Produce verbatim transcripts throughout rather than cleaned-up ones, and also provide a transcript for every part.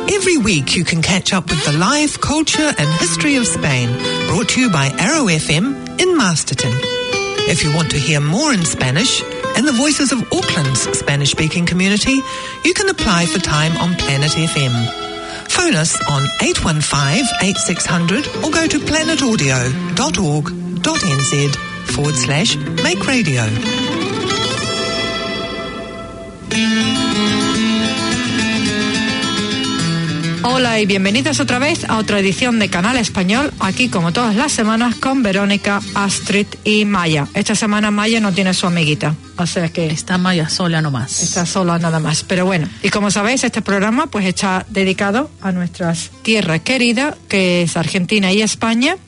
Every week you can catch up with the life, culture and history of Spain, brought to you by Arrow F M in Masterton. If you want to hear more in Spanish and the voices of Auckland's Spanish-speaking community, you can apply for time on Planet F M. Phone us on eight one five, eight six zero zero or go to planetaudio.org.nz forward slash make radio. Hola y bienvenidos otra vez a otra edición de Canal Español, aquí como todas las semanas con Verónica, Astrid y Maya. Esta semana Maya no tiene su amiguita, o sea que... Está Maya sola nomás. Está sola nada más, pero bueno. Y como sabéis, este programa pues está dedicado a nuestras tierras queridas, que es Argentina y España.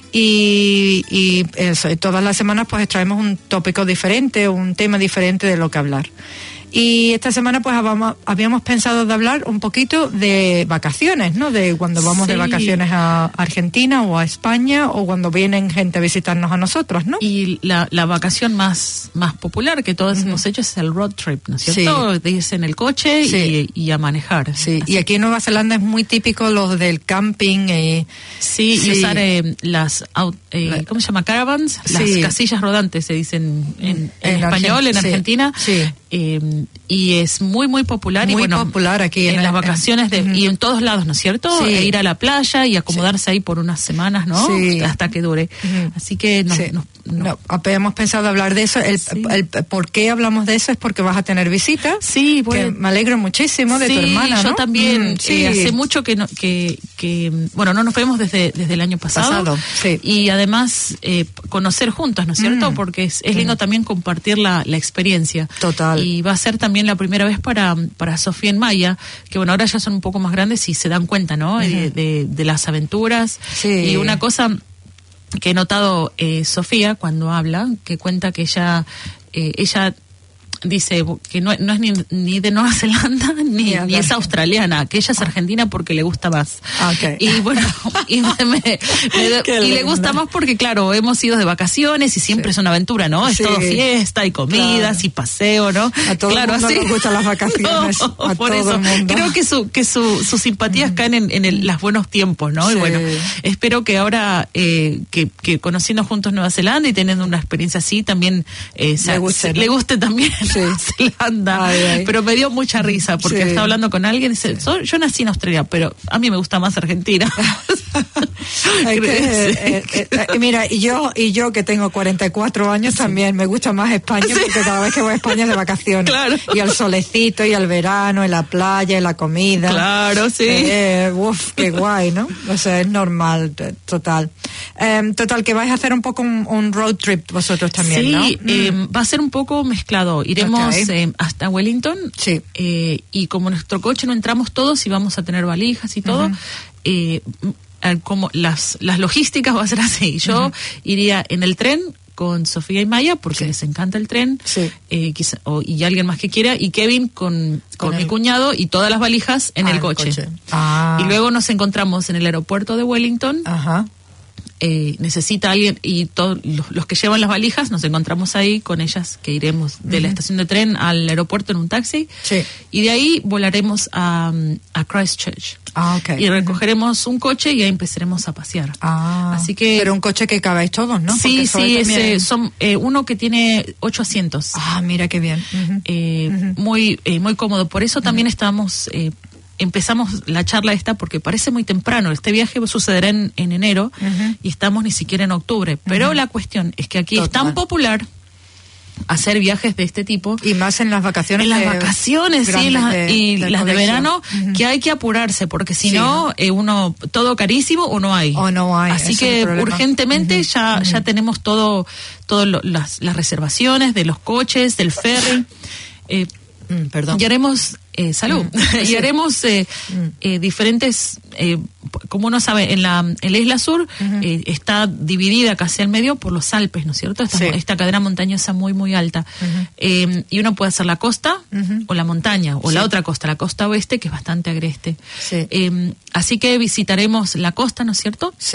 Y, y eso, y todas las semanas pues traemos un tópico diferente, un tema diferente de lo que hablar. Y esta semana pues habíamos, habíamos pensado de hablar un poquito de vacaciones, ¿no? De cuando vamos sí. de vacaciones a Argentina o a España, o cuando vienen gente a visitarnos a nosotros, ¿no? Y la, la vacación más, más popular que todos uh-huh. hemos hecho es el road trip, ¿no es cierto? Sí. De irse en el coche sí. y, y a manejar. Sí, así. Y aquí en Nueva Zelanda es muy típico los del camping. Y, sí, sí, y usar eh, las, eh, ¿cómo se llama? Caravans, sí. las casillas rodantes se dicen en, en, en español, Argent- en Argentina. Sí. sí. Eh, y es muy muy popular muy y bueno, popular aquí en, en las vacaciones de, uh-huh. y en todos lados, ¿no es cierto? Sí. E ir a la playa y acomodarse sí. ahí por unas semanas, ¿no? Sí. Hasta que dure. Uh-huh. Así que no, sí. no, no. no habíamos pensado hablar de eso. El, sí. el, el por qué hablamos de eso es porque vas a tener visitas. Sí, bueno, me alegro muchísimo de sí, tu hermana, yo ¿no? también. Mm, sí. eh, hace mucho que no, que que bueno, no nos vemos desde desde el año pasado. pasado sí. Y además eh, conocer juntos, ¿no es cierto? Mm. Porque es, es lindo mm. también compartir la, la experiencia. Total. Y va a ser también la primera vez para, para Sofía y Maya, que bueno, ahora ya son un poco más grandes y se dan cuenta, ¿no? Uh-huh. De, de, de las aventuras. Sí. Y una cosa que he notado eh, Sofía cuando habla, que cuenta que ella, eh, ella dice que no, no es ni, ni de Nueva Zelanda ni, yeah, ni es australiana, que ella es argentina porque le gusta más. Okay. Y bueno, y, me, me, me, y le gusta más porque claro, hemos ido de vacaciones y siempre sí. es una aventura, ¿no? Es sí. todo fiesta y comidas claro. y paseo, ¿no? A todo claro, el mundo así. nos gustan las vacaciones. No, a por todo eso el mundo. creo que su que su, sus simpatías mm. caen en, en el, los buenos tiempos, ¿no? Sí. Y bueno, espero que ahora eh, que, que conociendo juntos Nueva Zelanda y teniendo una experiencia así también eh, le, guste, se, ¿no? le guste también sí. Nueva Zelanda. Ay, ay. Pero me dio mucha risa porque sí. estaba hablando con alguien y dice, sí. so, yo nací en Australia, pero a mí me gusta más Argentina. que, eh, eh, eh, mira, y yo y yo que tengo cuarenta y cuatro años sí. también me gusta más España sí. porque cada vez que voy a España es de vacaciones. Claro. Y el solecito y el verano y la playa y la comida. Claro, sí. Eh, uf, qué guay, ¿no? O sea, es normal, total. Eh, total, que vais a hacer un poco un, un road trip vosotros también, sí, ¿no? Sí, eh, mm. va a ser un poco mezclado. Iremos okay. eh, hasta Wellington. Sí. Eh, y como nuestro coche no entramos todos y vamos a tener valijas y todo, uh-huh. eh, como las, las logísticas va a ser así. Yo uh-huh. iría en el tren con Sofía y Maya porque sí. les encanta el tren sí. eh, quizá, o, y alguien más que quiera, y Kevin con, con, con mi cuñado y todas las valijas en ah, el coche, el coche. Ah. Y luego nos encontramos en el aeropuerto de Wellington. Ajá. Eh, necesita alguien y todos los, los que llevan las valijas nos encontramos ahí con ellas, que iremos de uh-huh. la estación de tren al aeropuerto en un taxi sí. y de ahí volaremos a, a Christchurch ah, okay. y recogeremos uh-huh. un coche y ahí empezaremos a pasear. Ah, así que pero un coche que cabéis todos, ¿no? Sí, sí, ese, son eh, uno que tiene ocho asientos. Ah, mira qué bien. Uh-huh. Eh, uh-huh. Muy eh, muy cómodo. Por eso también uh-huh. estamos eh, empezamos la charla esta porque parece muy temprano. Este viaje sucederá en, en enero uh-huh. y estamos ni siquiera en octubre. Pero uh-huh. la cuestión es que aquí Total. es tan popular hacer viajes de este tipo. Y más en las vacaciones. En las vacaciones, sí, las, de, y las colegio. de verano, uh-huh. que hay que apurarse, porque si sí. no, eh, uno, todo carísimo o no hay. O no hay. Así que urgentemente uh-huh. ya, uh-huh. ya tenemos todo, todo lo, las, las reservaciones de los coches, del ferry. Eh, mm, perdón. Y haremos eh, salud. Mm. y haremos eh, mm. eh, diferentes, eh, como uno sabe, en la, en la isla sur uh-huh. eh, está dividida casi al medio por los Alpes, ¿no es cierto? Esta, sí. esta cadena montañosa muy, muy alta. Uh-huh. Eh, y uno puede hacer la costa uh-huh. o la montaña, o sí. la otra costa, la costa oeste, que es bastante agreste. Sí. Eh, así que visitaremos la costa, ¿no es cierto? Sí.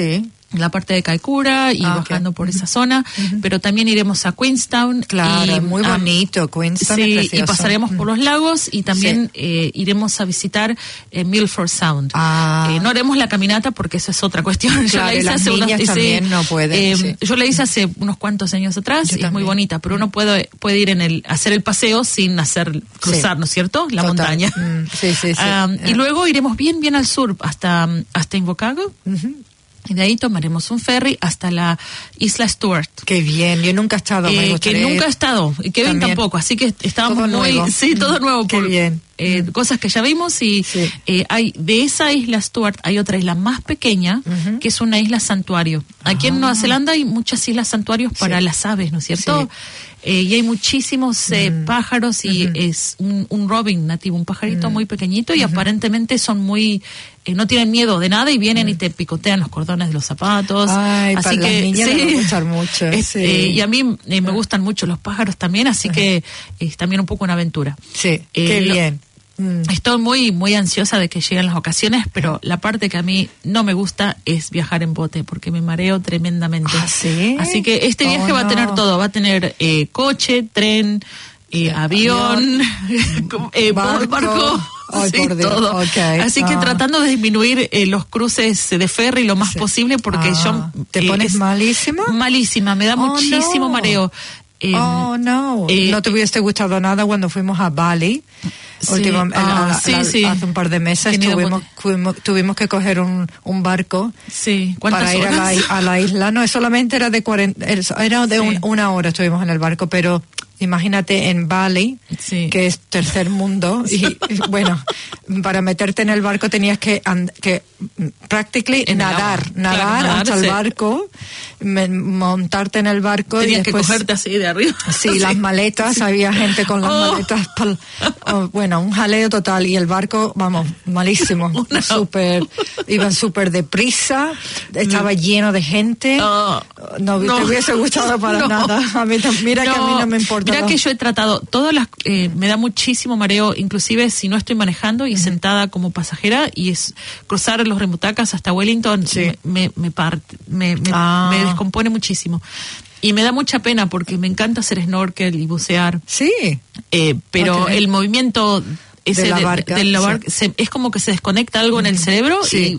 la parte de Kaikoura y ah, bajando okay. por esa zona, uh-huh. pero también iremos a Queenstown. Claro, y, muy bonito, um, Queenstown sí, es precioso. Y pasaremos uh-huh. por los lagos y también sí. eh, iremos a visitar eh, Milford Sound. Ah. Eh, no haremos la caminata porque eso es otra cuestión. Claro, yo la hice hace unos, también ese, no pueden, eh, sí. Yo la hice hace unos cuantos años atrás yo y también. Es muy bonita, pero uno puede, puede ir en el, hacer el paseo sin hacer, cruzar, sí. ¿no es cierto? La Total. montaña. Mm, sí, sí, sí. Um, yeah. Y luego iremos bien, bien al sur hasta, hasta Invercargill. Uh-huh. Y de ahí tomaremos un ferry hasta la isla Stuart. Qué bien, yo nunca he estado. Eh, me que nunca he estado, y Kevin también. Tampoco, así que estábamos todo muy... Nuevo. Sí, todo nuevo. Qué por, bien. Eh, mm. Cosas que ya vimos y sí. eh, hay de esa isla Stuart hay otra isla más pequeña, uh-huh. que es una isla santuario. Aquí ah. en Nueva Zelanda hay muchas islas santuarios para sí. las aves, ¿no es cierto? Sí. Eh, y hay muchísimos eh, mm. pájaros y uh-huh. es un, un robin nativo, un pajarito mm. muy pequeñito y uh-huh. aparentemente son muy... Eh, no tienen miedo de nada y vienen mm. y te picotean los cordones de los zapatos. Ay, así para que las niñas sí, les va a gustar mucho. Es, sí. eh, y a mí eh, me gustan mucho los pájaros también, así uh-huh. que es también un poco una aventura. Sí, eh, qué bien. Mm. Estoy muy muy ansiosa de que lleguen las vacaciones, pero la parte que a mí no me gusta es viajar en bote, porque me mareo tremendamente. ¿Ah, sí? Así que este viaje oh, va no. a tener todo, va a tener eh, coche, tren, eh, avión, avión eh, barco, barco oh, sí, todo. Okay. Así que ah. tratando de disminuir eh, los cruces de ferry lo más sí. posible, porque ah. yo... ¿Te eh, pones malísima? Malísima, me da oh, muchísimo no. mareo. Eh, oh, no. Eh, no te hubiese gustado nada cuando fuimos a Bali. Sí, Última, ah, la, sí, la, sí. Hace un par de meses tuvimos, tuvimos, tuvimos que coger un, un barco sí. para ir a la, a la isla. No, solamente era de cuarenta, era de sí. un, una hora estuvimos en el barco, pero imagínate en Bali, sí. que es tercer mundo, y, y bueno, para meterte en el barco tenías que, and, que practically nadar, nadar, claro, nadar hasta sí. el barco, me, montarte en el barco tenías y después, que cogerte así de arriba. Sí, sí. las maletas, sí. había gente con las oh. maletas, pal, oh, bueno, un jaleo total y el barco, vamos, malísimo, no. súper, iban súper deprisa, estaba no. lleno de gente, oh. no, no te hubiese gustado para no. nada, a mí, mira no. que a mí no me importa. Mira que yo he tratado todas las, eh, me da muchísimo mareo, inclusive si no estoy manejando y uh-huh. sentada como pasajera y es cruzar los remutacas hasta Wellington, sí. me, me, parte, me, me, ah. me descompone muchísimo. Y me da mucha pena porque me encanta hacer snorkel y bucear. Sí. Eh, pero okay. el movimiento ese de la de, barca, de la sí. barca se, es como que se desconecta algo mm. en el cerebro sí. y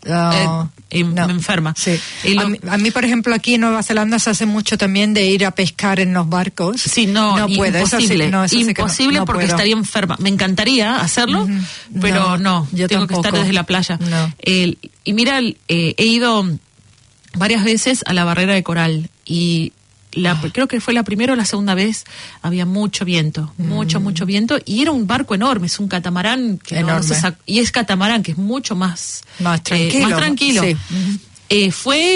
uh, eh, eh, no. me enferma. Sí. Y lo, a, mí, a mí, por ejemplo, aquí en Nueva Zelanda se hace mucho también de ir a pescar en los barcos. Sí, no, no puedo. Imposible, sí, no, imposible no, no porque puedo. estaría enferma. Me encantaría hacerlo, uh-huh. pero no, no yo tengo tampoco. que estar desde la playa. No. Eh, y mira, eh, he ido varias veces a la barrera de coral y La, oh. creo que fue la primera o la segunda vez, había mucho viento, mm. mucho, mucho viento, y era un barco enorme, es un catamarán, que enorme. No se sac- y es catamarán, que es mucho más, más tranquilo. Eh, más tranquilo. Sí. Uh-huh. eh, fue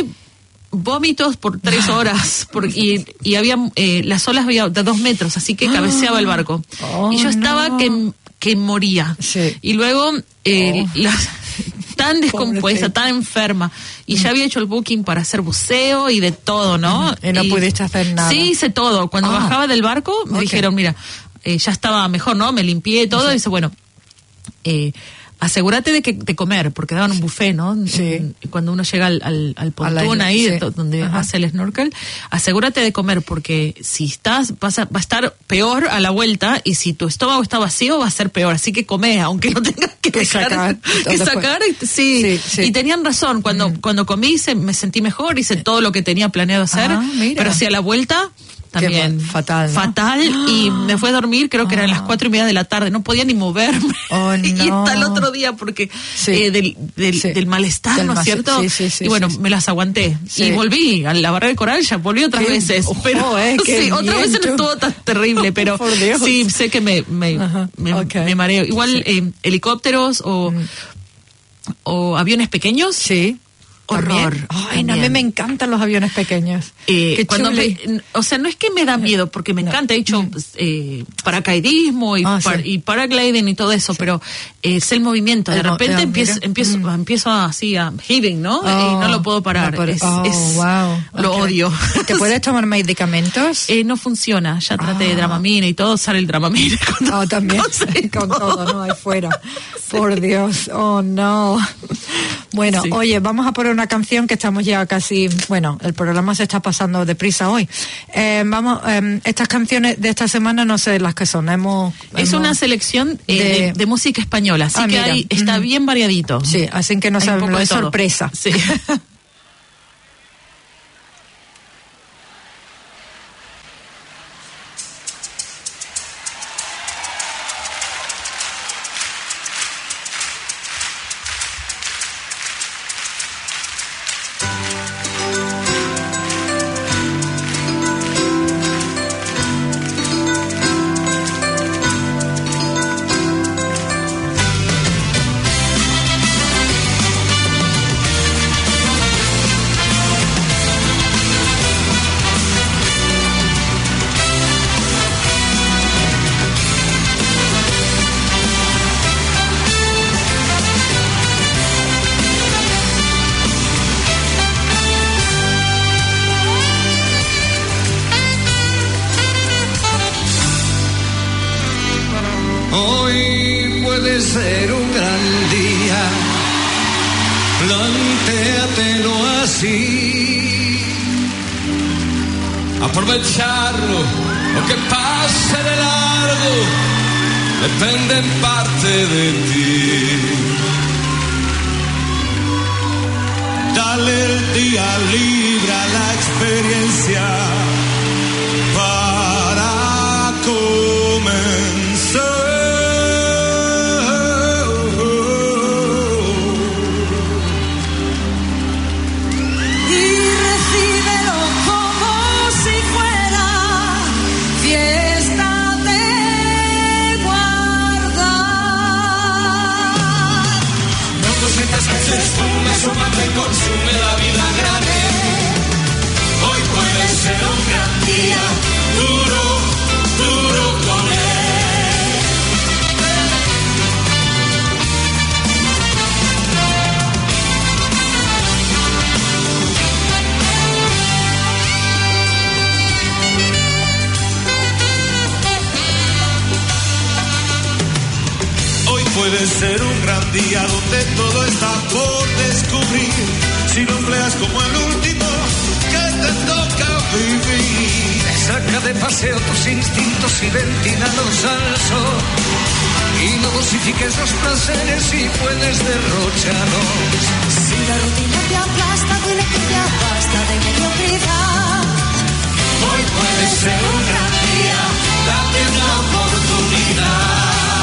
vómitos por tres horas, por, y, y había, eh, las olas había de dos metros, así que cabeceaba el barco. Oh, y yo estaba no. que, que moría. Sí. Y luego, eh, oh. las... tan descompuesta, tan enferma. Y mm. ya había hecho el booking para hacer buceo y de todo, ¿no? Y no y, pudiste hacer nada. Sí, hice todo. Cuando oh. bajaba del barco, me okay. dijeron, mira, eh, ya estaba mejor, ¿no? Me limpié todo. Sí. Y dice, bueno, eh, asegúrate de que de comer, porque daban un buffet, ¿no? Sí. Cuando uno llega al, al, al pontón ahí, sí. donde Ajá. hace el snorkel, asegúrate de comer, porque si estás, vas a, va a estar peor a la vuelta, y si tu estómago está vacío, va a ser peor. Así que come, aunque no tengas que, que dejar, sacar. Que sacar sí. Sí, sí. Y tenían razón, cuando, mm. cuando comí se, me sentí mejor, hice todo lo que tenía planeado hacer, ah, pero si a la vuelta... También fatal, ¿no? fatal y me fue a dormir, creo que oh. eran las cuatro y media de la tarde, no podía ni moverme oh, no. y hasta el otro día porque sí. eh, del, del, sí. del malestar, del ¿no es cierto? Sí, sí, sí, y bueno, sí, sí. me las aguanté sí. y volví a la barrera de coral, ya volví otras qué, veces, oh, pero eh, sí, otras veces no estuvo tan terrible, pero sí, sé que me, me, me, okay. me mareo. Igual sí. eh, helicópteros o, mm. o aviones pequeños. Sí. Horror. Ay, no, a mí me encantan los aviones pequeños. Eh, Qué cuando me, o sea, no es que me da miedo, porque me no. encanta, he hecho eh, paracaidismo y, ah, par, sí. y paragliding y todo eso, sí. pero eh, es el movimiento. De el repente mo- empiezo, empiezo, mm. empiezo así a heaving, ¿no? Oh, y no lo puedo parar. No, es, oh, es, wow. Lo okay. odio. ¿Te puedes tomar medicamentos? Eh, no funciona. Ya traté oh. de Dramamine y todo, sale el Dramamine. Oh, también. Con todo, no, ahí fuera. Por Dios, oh no. Bueno, sí. Oye, vamos a poner una canción que estamos ya casi, bueno, el programa se está pasando deprisa hoy. Eh, vamos, eh, estas canciones de esta semana no sé las que son. Hemos, es hemos una selección eh, de... De, de música española, así ah, que mira. ahí está mm. bien variadito. Sí, así que no sabemos, no es todo. sorpresa. Sí. ser un gran día, plantéatelo así. Aprovecharlo, lo que pase de largo, depende en parte de ti. Dale el día libre a la experiencia para comenzar. Me consume la vida grande. Hoy puede ser un gran día, duro, duro con él. Hoy puede ser un gran día donde todo está por descubrir. Si lo empleas como el último que te toca vivir. Saca de paseo tus instintos y ventínalos al sol. Y no dosifiques los placeres si puedes derrocharlos. Si la rutina te aplasta, dile que ya basta de mediocridad. Hoy puede ser un gran día, date una oportunidad.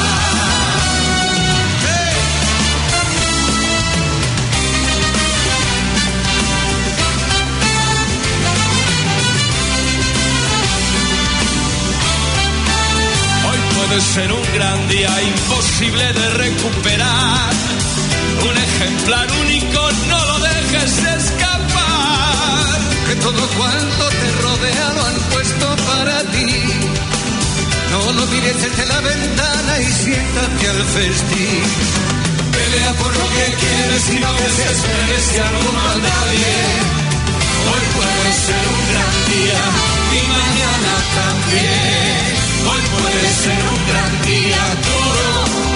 Puede ser un gran día imposible de recuperar. Un ejemplar único, no lo dejes escapar. Que todo cuanto te rodea lo han puesto para ti. No lo mires desde la ventana y siéntate al festín. Pelea por lo que quieres y no desesperes si algo anda bien. Hoy puede ser un gran día y mañana también. Hoy puede ser un gran día duro,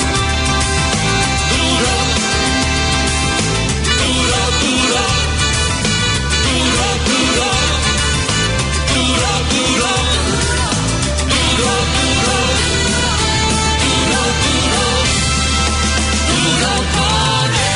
duro, duro, duro, duro, duro, duro, duro, duro, duro, duro, duro, duro con él.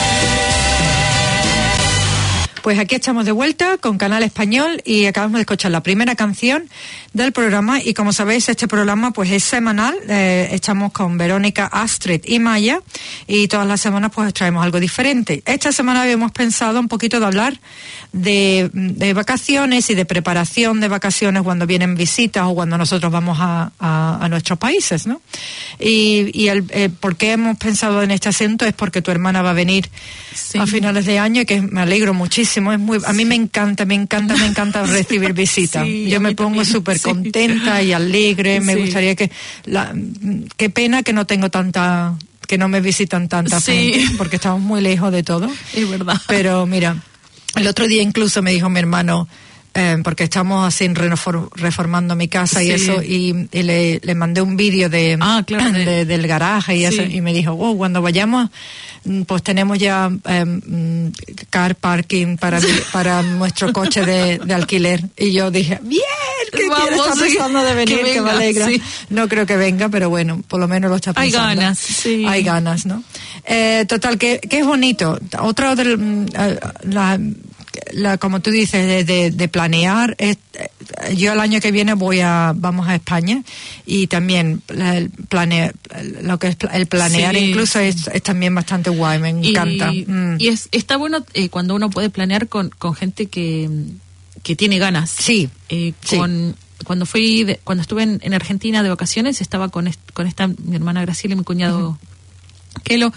Pues aquí estamos de vuelta con Canal Español y acabamos de escuchar la primera canción del programa y como sabéis este programa pues es semanal, eh, estamos con Verónica, Astrid y Maya y todas las semanas pues traemos algo diferente. Esta semana habíamos pensado un poquito de hablar de, de vacaciones y de preparación de vacaciones cuando vienen visitas o cuando nosotros vamos a, a, a nuestros países, ¿no? Y, y el, eh, ¿por qué hemos pensado en este asunto? Es porque tu hermana va a venir sí. a finales de año y que me alegro muchísimo. Es muy, a mí me encanta, me encanta, me encanta recibir visitas. Sí, yo me pongo súper contenta y alegre. Me sí. gustaría que la, qué pena que no tengo tanta, que no me visitan tanta sí. gente, porque estamos muy lejos de todo. Es verdad. Pero mira, el otro día incluso me dijo mi hermano, eh, porque estamos así refor- reformando mi casa Sí. y eso, y, y le, le mandé un vídeo de, Ah, claro, de- de- del garaje y Sí. eso, y me dijo, oh, cuando vayamos, mm, pues tenemos ya eh, mm, car parking para, mi- para nuestro coche de, de alquiler. Y yo dije, bien, que Vamos, quiere, está sí, pensando de venir, que que, me venga, alegra. sí. No creo que venga, pero bueno, por lo menos lo está Hay pensando. ganas, sí. Hay ganas, ¿no? Eh, total, que, que es bonito. Otra de mm, eh, la, la, como tú dices, de, de, de planear. Es, eh, yo el año que viene voy a, vamos a España, y también la- el plane, lo que es pla- el planear Sí. incluso es, es también bastante guay, me encanta. Y, Mm. y es, está bueno eh, cuando uno puede planear con, con gente que, que tiene ganas. Sí, Eh, sí. con, cuando fui de- cuando estuve en, en Argentina de vacaciones, estaba con, est- con esta mi hermana Graciela y mi cuñado Kelo,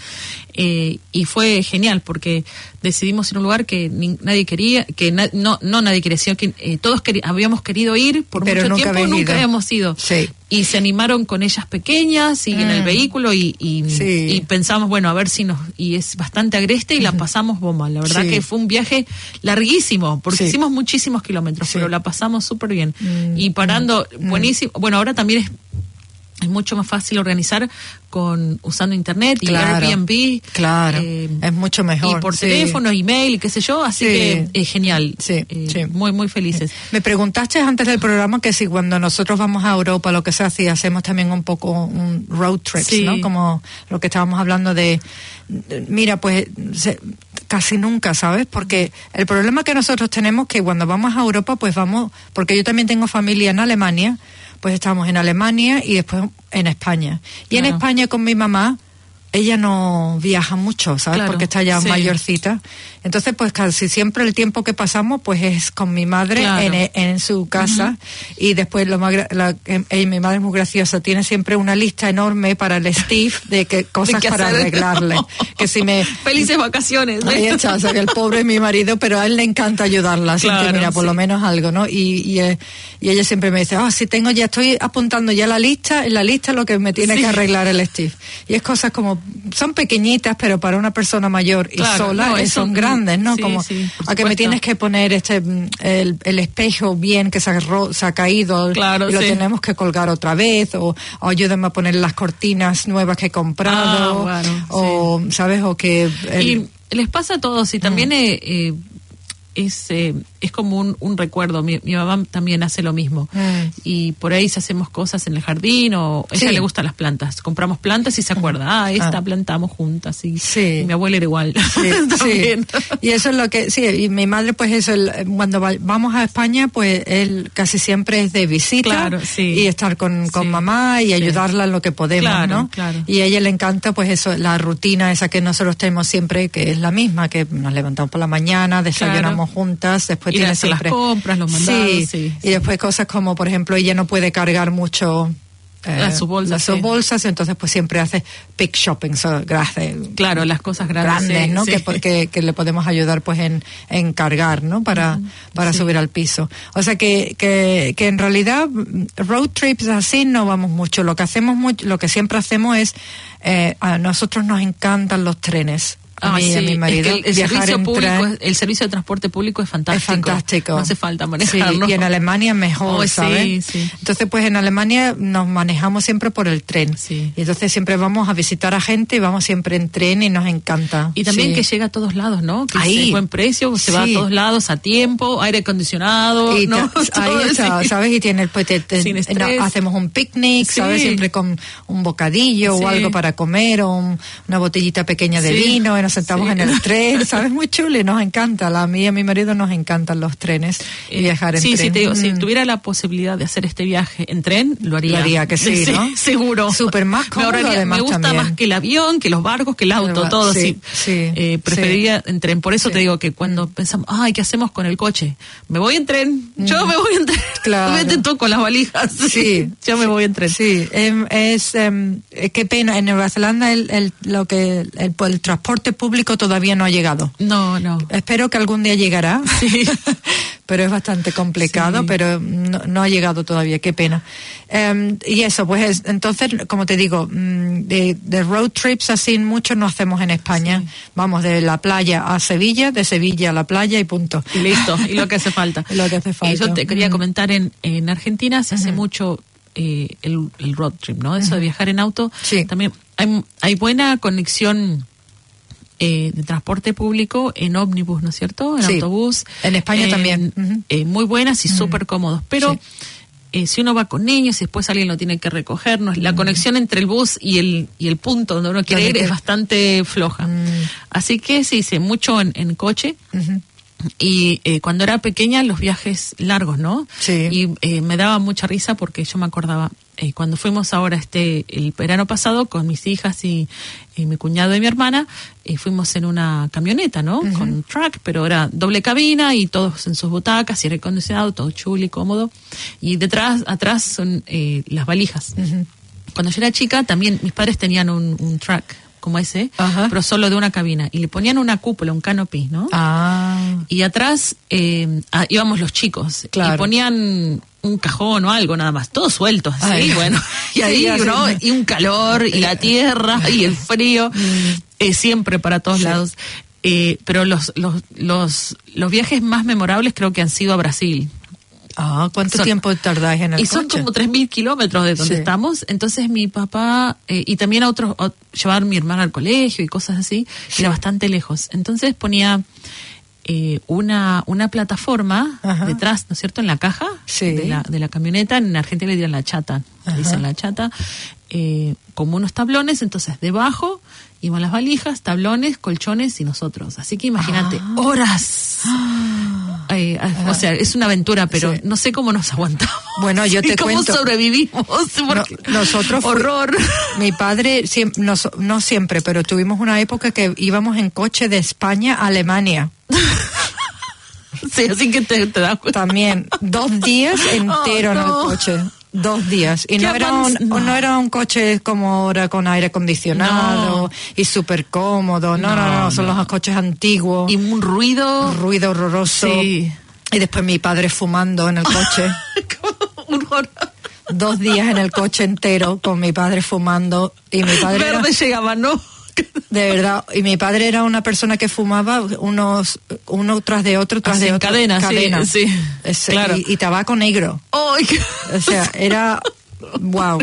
eh, y fue genial porque decidimos ir a un lugar que ni- nadie quería, que na- no no nadie quería, sino que eh, todos queri- habíamos querido ir por Pero mucho nunca tiempo, habéis nunca ido. habíamos ido. Sí. Y se animaron con ellas pequeñas y en el Mm. vehículo y, y, Sí. y pensamos, bueno, a ver si nos... Y es bastante agreste y la pasamos bomba. La verdad Sí. que fue un viaje larguísimo, porque Sí. hicimos muchísimos kilómetros, Sí. pero la pasamos súper bien. Mm, Y parando, mm. buenísimo. Bueno, ahora también es es mucho más fácil organizar con usando internet y Claro, Airbnb. claro, eh, es mucho mejor. Y por sí. teléfono, email y qué sé yo, así Sí. que es genial. Sí, Eh, sí. Muy, muy felices. Me preguntaste antes del programa que si cuando nosotros vamos a Europa, lo que sea, si hacemos también un poco un road trip, Sí. ¿no? Como lo que estábamos hablando de, mira, pues se- casi nunca, ¿sabes? Porque el problema que nosotros tenemos que cuando vamos a Europa, pues vamos, porque yo también tengo familia en Alemania, pues estamos en Alemania y después en España. Y en Claro. España con mi mamá, ella no viaja mucho, ¿sabes? Claro, Porque está ya sí. mayorcita. Entonces, pues casi siempre el tiempo que pasamos, pues es con mi madre Claro. en, en su casa. Y después, lo más, gra- la, eh, eh, mi madre es muy graciosa, tiene siempre una lista enorme para el Steve de que cosas qué para hacer. arreglarle. Que si me... Felices vacaciones. ¿eh? Ahí está, o sea, que el pobre es mi marido, pero a él le encanta ayudarla, así Claro, que mira, por sí. lo menos algo, ¿no? Y, y, eh, y ella siempre me dice, ah, si tengo ya, estoy apuntando ya la lista, en la lista lo que me tiene Sí. que arreglar el Steve. Y es cosas como, son pequeñitas, pero para una persona mayor y Claro, sola, no, eh, eso, son grandes, ¿no? sí, como, sí, por a que me supuesto. tienes que poner este, mm, el, el espejo bien que se ha, ro- se ha caído Claro, y lo sí. tenemos que colgar otra vez, o, o ayúdame a poner las cortinas nuevas que he comprado, Ah, bueno, o, ¿sabes? O que... el- Y les pasa a todos y también eh, eh, es, eh, es como un, un recuerdo. Mi, mi mamá también hace lo mismo. Mm. Y por ahí si hacemos cosas en el jardín o a ella Sí. le gustan las plantas. Compramos plantas y se acuerda, ah, esta Ah. plantamos juntas. Y, Sí. y mi abuela era igual. Sí, También. sí. Y eso es lo que, sí, y mi madre pues eso, el- cuando va- vamos a España pues él casi siempre es de visita. Claro, sí. Y estar con, con Sí, mamá y sí. ayudarla en lo que podemos, Claro, ¿no? claro. Y a ella le encanta pues eso, la rutina esa que nosotros tenemos siempre, que es la misma, que nos levantamos por la mañana, desayunamos juntas, después Ir a tiene hacer las siempre... compras, los mandados, sí, y después cosas como, por ejemplo, ella no puede cargar mucho... eh, Las sus bolsas, las sus sí. bolsas, entonces pues siempre hace big shopping, so, gracias, Claro, las cosas grandes. grandes, sí, ¿no? sí. Que, que, que le podemos ayudar pues en, en cargar, ¿no? Para, para sí. subir al piso. O sea que, que, que en realidad road trips así no vamos mucho. Lo que hacemos mucho, lo que siempre hacemos es, eh, a nosotros nos encantan los trenes. A Ah, mí y a sí, mi es marido. que el, el Viajar servicio en público, tren es- el servicio de transporte público es fantástico. es fantástico. No hace falta Sí, manejarlo. y en Alemania mejor, Oh, sí, ¿sabes? sí. Entonces, pues en Alemania nos manejamos siempre por el tren. Sí. Y entonces siempre vamos a visitar a gente y vamos siempre en tren y nos encanta. Y también Sí. que llega a todos lados, ¿no? Que Ahí. es buen precio, se va a Sí. todos lados a tiempo, aire acondicionado, Y ¿no? te- ahí Todo está, así. ¿sabes? Y tiene, pues, te- te- Sin no, estrés. hacemos un picnic, Sí. ¿sabes? Siempre con un bocadillo Sí. o algo para comer o un- una botellita pequeña de Sí. vino y nos sentamos Sí. en el tren, ¿sabes? Muy chulo y nos encanta. A mí y a mi marido nos encantan los trenes y Eh, viajar en sí, tren. sí, te digo, si Mm. tuviera la posibilidad de hacer este viaje en tren, lo haría. Lo haría, que sí, ¿no? Seguro. Súper más Me cómodo, ahorraría- además, Me gusta también. más que el avión, que los barcos, que el auto, va- todo. sí, Sí, sí, Eh, preferiría en tren. Por eso Sí. te digo que cuando pensamos, ay, ¿qué hacemos con el coche? Me voy en tren. Yo me voy en tren. Claro. Vete tú con las valijas. Sí. Yo me voy en tren. Sí, em, es em, eh, qué pena. En Nueva Zelanda el, el, lo que el, el transporte público todavía no ha llegado. No, no. Espero que algún día llegará. Sí. Pero es bastante complicado, sí. pero no, no ha llegado todavía, qué pena. Um, y eso, pues es, entonces, como te digo, de, de road trips así muchos no hacemos en España. Sí. Vamos de la playa a Sevilla, de Sevilla a la playa y punto. Y listo, y lo que hace falta. lo que hace falta. Y yo te quería uh-huh. comentar, en, en Argentina se hace uh-huh. mucho eh, el, el road trip, ¿no? Eso uh-huh. de viajar en auto. Sí. También hay, hay buena conexión Eh, de transporte público en ómnibus, ¿no es cierto? En sí. autobús. En España eh, también. Uh-huh. eh, muy buenas y uh-huh. súper cómodos. Pero sí. eh, si uno va con niños y después alguien lo tiene que recoger, no, uh-huh. la conexión entre el bus y el y el punto donde uno quiere ir es bastante floja. Uh-huh. Así que se hice mucho en, en coche. Uh-huh. Y eh, cuando era pequeña, los viajes largos, ¿no? Sí. Y eh, me daba mucha risa porque yo me acordaba, eh, cuando fuimos ahora este el verano pasado con mis hijas y, y mi cuñado y mi hermana, eh, fuimos en una camioneta, ¿no? Uh-huh. Con truck, pero era doble cabina y todos en sus butacas y aire acondicionado, todo chulo y cómodo. Y detrás, atrás son eh, las valijas. Uh-huh. Cuando yo era chica, también mis padres tenían un, un truck como ese, ajá. pero solo de una cabina, y le ponían una cúpula, un canopy, ¿no? Ah. Y atrás eh, ah, íbamos los chicos, claro. y ponían un cajón o algo nada más, todo suelto, así, ay, bueno, y ahí, sí, ¿no? Sí. Y un calor, y la tierra, y el frío, eh, siempre para todos sí. lados. Eh, pero los, los, los, los viajes más memorables creo que han sido a Brasil. Ah, ¿cuánto son, tiempo tardáis en el y coche? Y son como tres mil kilómetros de donde sí. estamos. Entonces mi papá, eh, y también a otros, a llevar a mi hermana al colegio y cosas así, sí. era bastante lejos. Entonces ponía eh, una una plataforma Ajá. detrás, ¿no es cierto?, en la caja sí. de, la, de la camioneta. En Argentina le dirán la chata, Ajá. dicen la chata, eh, como unos tablones. Entonces debajo iban las valijas, tablones, colchones y nosotros. Así que imagínate, ah. horas. Eh, o sea, es una aventura, pero sí. no sé cómo nos aguantamos. Bueno, yo te ¿Y cómo cuento. sobrevivimos? No, nosotros horror. Fue, mi padre, no, no siempre, pero tuvimos una época que íbamos en coche de España a Alemania. Sí, así que te, te das cuenta. También, dos días enteros oh, no. en el coche. Dos días. Y no era, un, no. no era un coche como ahora con aire acondicionado no. y súper cómodo. No, no, no, no. Son no. los coches antiguos. Y un ruido. Un ruido horroroso. Sí. Y después mi padre fumando en el coche. Un horror. Dos días en el coche entero con mi padre fumando. Y mi padre Verde era, llegaba, ¿no? De verdad, y mi padre era una persona que fumaba unos uno tras de otro, tras Así, de otro. Cadena, cadena. Sí, sí. Ese, claro. y, y tabaco negro. Oh, o sea, era wow.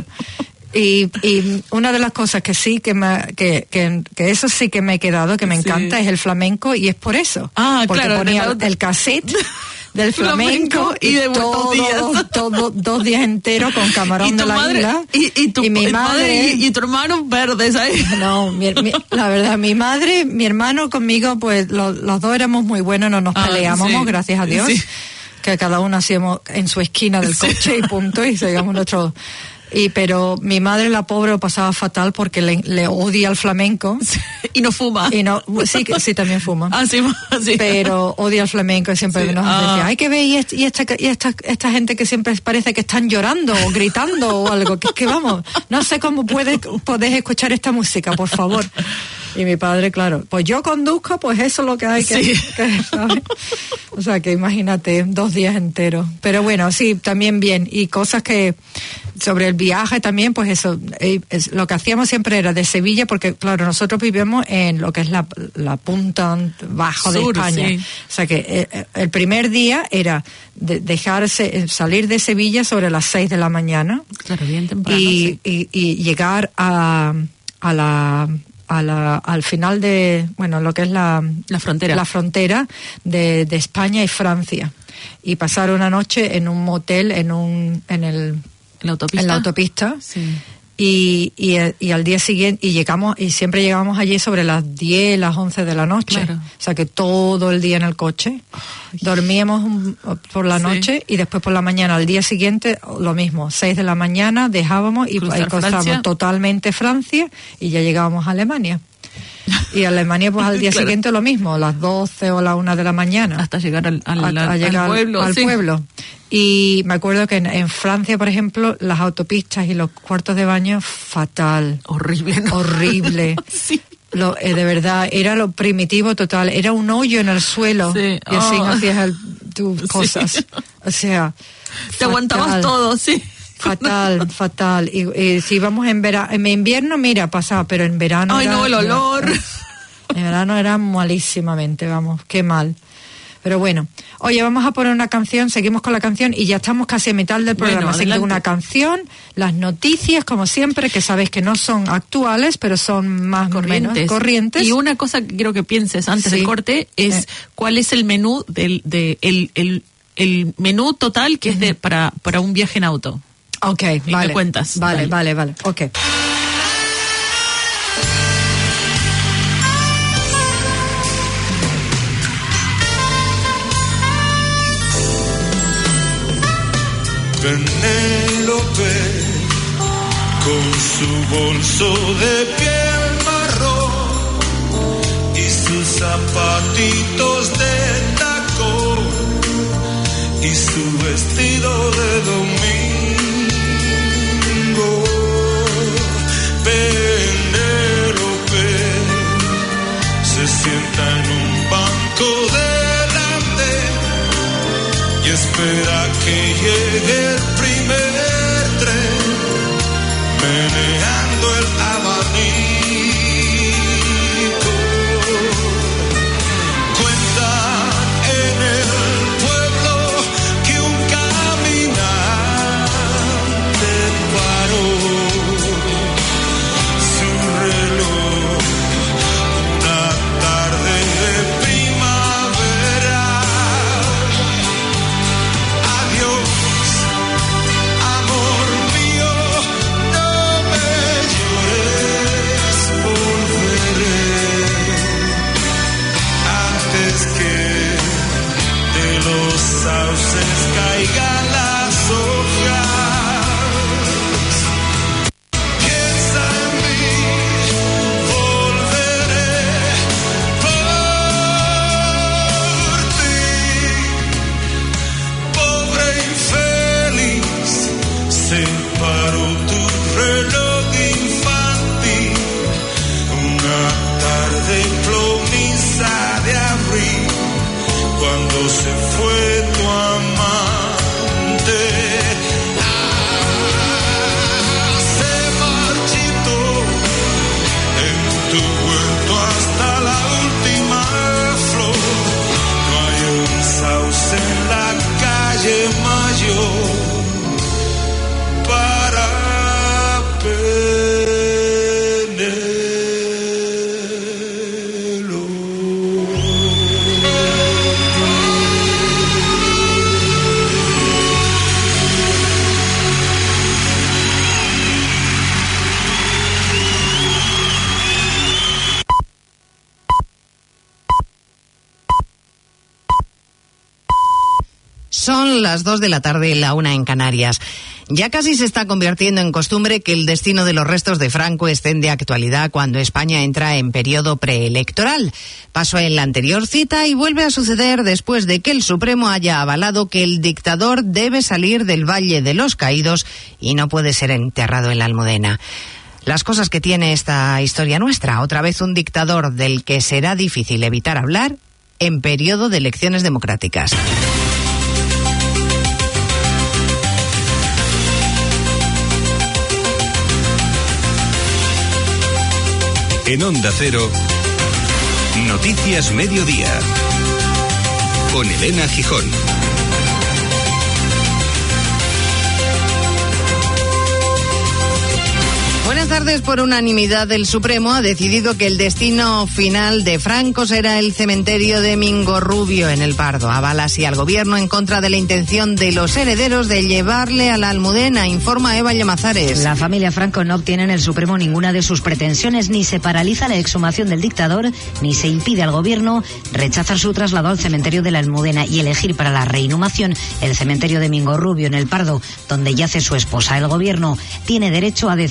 Y, y una de las cosas que sí que me que, que, que eso sí que me he quedado, que me encanta, sí. es el flamenco, y es por eso. Ah, porque claro. ponía el, el cassette del flamenco, flamenco y de todo, días. todo, dos días enteros con Camarón de la madre, Isla. Y, y, tu, y mi madre y, y tu hermano verde, ¿sabes? No, mi, mi, la verdad, mi madre, mi hermano conmigo, pues lo, los dos éramos muy buenos, no nos ah, peleábamos, sí. gracias a Dios. Sí. Que cada uno hacíamos en su esquina del coche sí. y punto, y seguíamos nuestro. Y pero mi madre, la pobre, lo pasaba fatal porque le, le odia el flamenco. Sí, y no fuma. Y no, sí, sí también fuma. Ah, sí, sí. Pero odia el flamenco y siempre sí. nos ah. decía, hay que ver, y, este, y, esta, y esta, esta gente que siempre parece que están llorando o gritando o algo, que, que vamos, no sé cómo puedes, podés escuchar esta música, por favor. Y mi padre, claro, pues yo conduzco, pues eso es lo que hay que, sí. que ¿sabes? O sea, que imagínate, dos días enteros. Pero bueno, sí, también bien. Y cosas que, sobre el viaje también, pues eso, eh, es, lo que hacíamos siempre era de Sevilla, porque claro, nosotros vivimos en lo que es la, la punta bajo Sur, de España. Sí. O sea que eh, el primer día era de dejarse, salir de Sevilla sobre las seis de la mañana. Claro, bien temprano. Y, sí. y, y llegar a, a la... A la, al final de, bueno, lo que es la, la frontera, la frontera de, de España y Francia, y pasar una noche en un motel en un en el en la autopista, en la autopista sí. y, y, y al día siguiente, y llegamos, y siempre llegábamos allí sobre las diez, las once de la noche, claro. o sea que todo el día en el coche. Ay. Dormíamos un, por la noche sí. y después por la mañana, al día siguiente lo mismo, seis de la mañana dejábamos y, y cruzamos totalmente Francia y ya llegábamos a Alemania. Y Alemania, pues al día claro. siguiente lo mismo, las doce o la una de la mañana. Hasta llegar al, al, a, a llegar al pueblo. Al sí. pueblo. Y me acuerdo que en, en Francia, por ejemplo, las autopistas y los cuartos de baño, fatal. Horrible, ¿no? Horrible. Sí. lo, eh, de verdad, era lo primitivo total. Era un hoyo en el suelo. Sí. Y así Oh. hacías el, tus cosas. Sí. O sea... Te fatal. aguantabas todo, sí. Fatal, fatal. Y, y si íbamos en verano, en invierno, mira, pasaba, pero en verano... Ay, era, no, el olor. En verano era malísimamente, vamos, qué mal. Pero bueno, oye, vamos a poner una canción, seguimos con la canción y ya estamos casi a mitad del programa. Bueno, Así que adelante. una canción, las noticias, como siempre, que sabéis que no son actuales, pero son más o menos corrientes. Y una cosa que quiero que pienses antes Sí. del corte es Eh. cuál es el menú del de el, el, el menú total que es de para para un viaje en auto. Ok, Y vale. me cuentas. Vale, Dale. vale, vale, ok. Penélope con su bolso de piel marrón y sus zapatitos de tacón y su vestido de domingo. Penélope se sienta en un banco delante y espera que llegue el primer tren, meneando el abanico. Cuentan en el pueblo que un caminante paró su reloj una tarde de primavera. Adiós, amor mío, no me llores, volveré antes que de los sauces caigan las hojas. Piensa en mí, volveré por ti. Pobre infeliz, se paró tu reloj infantil una tarde plomiza de abril, cuando se fue tu amante. Ah, se marchitó en tu huerto hasta la última flor. No hay un sauce en la calle Mayor para Son las dos de la tarde, la una en Canarias. Ya casi se está convirtiendo en costumbre que el destino de los restos de Franco estén de actualidad cuando España entra en periodo preelectoral. Pasó en la anterior cita y vuelve a suceder después de que el Supremo haya avalado que el dictador debe salir del Valle de los Caídos y no puede ser enterrado en la Almudena. Las cosas que tiene esta historia nuestra, otra vez un dictador del que será difícil evitar hablar en periodo de elecciones democráticas. En Onda Cero, Noticias Mediodía, con Elena Gijón. Buenas tardes. Por unanimidad, el Supremo ha decidido que el destino final de Franco será el cementerio de Mingorrubio, en el Pardo. Avala así al gobierno en contra de la intención de los herederos de llevarle a la Almudena, informa Eva Llamazares. La familia Franco no obtiene en el Supremo ninguna de sus pretensiones, ni se paraliza la exhumación del dictador, ni se impide al gobierno rechazar su traslado al cementerio de la Almudena y elegir para la reinhumación el cementerio de Mingorrubio, en el Pardo, donde yace su esposa. El gobierno tiene derecho a decidir ambos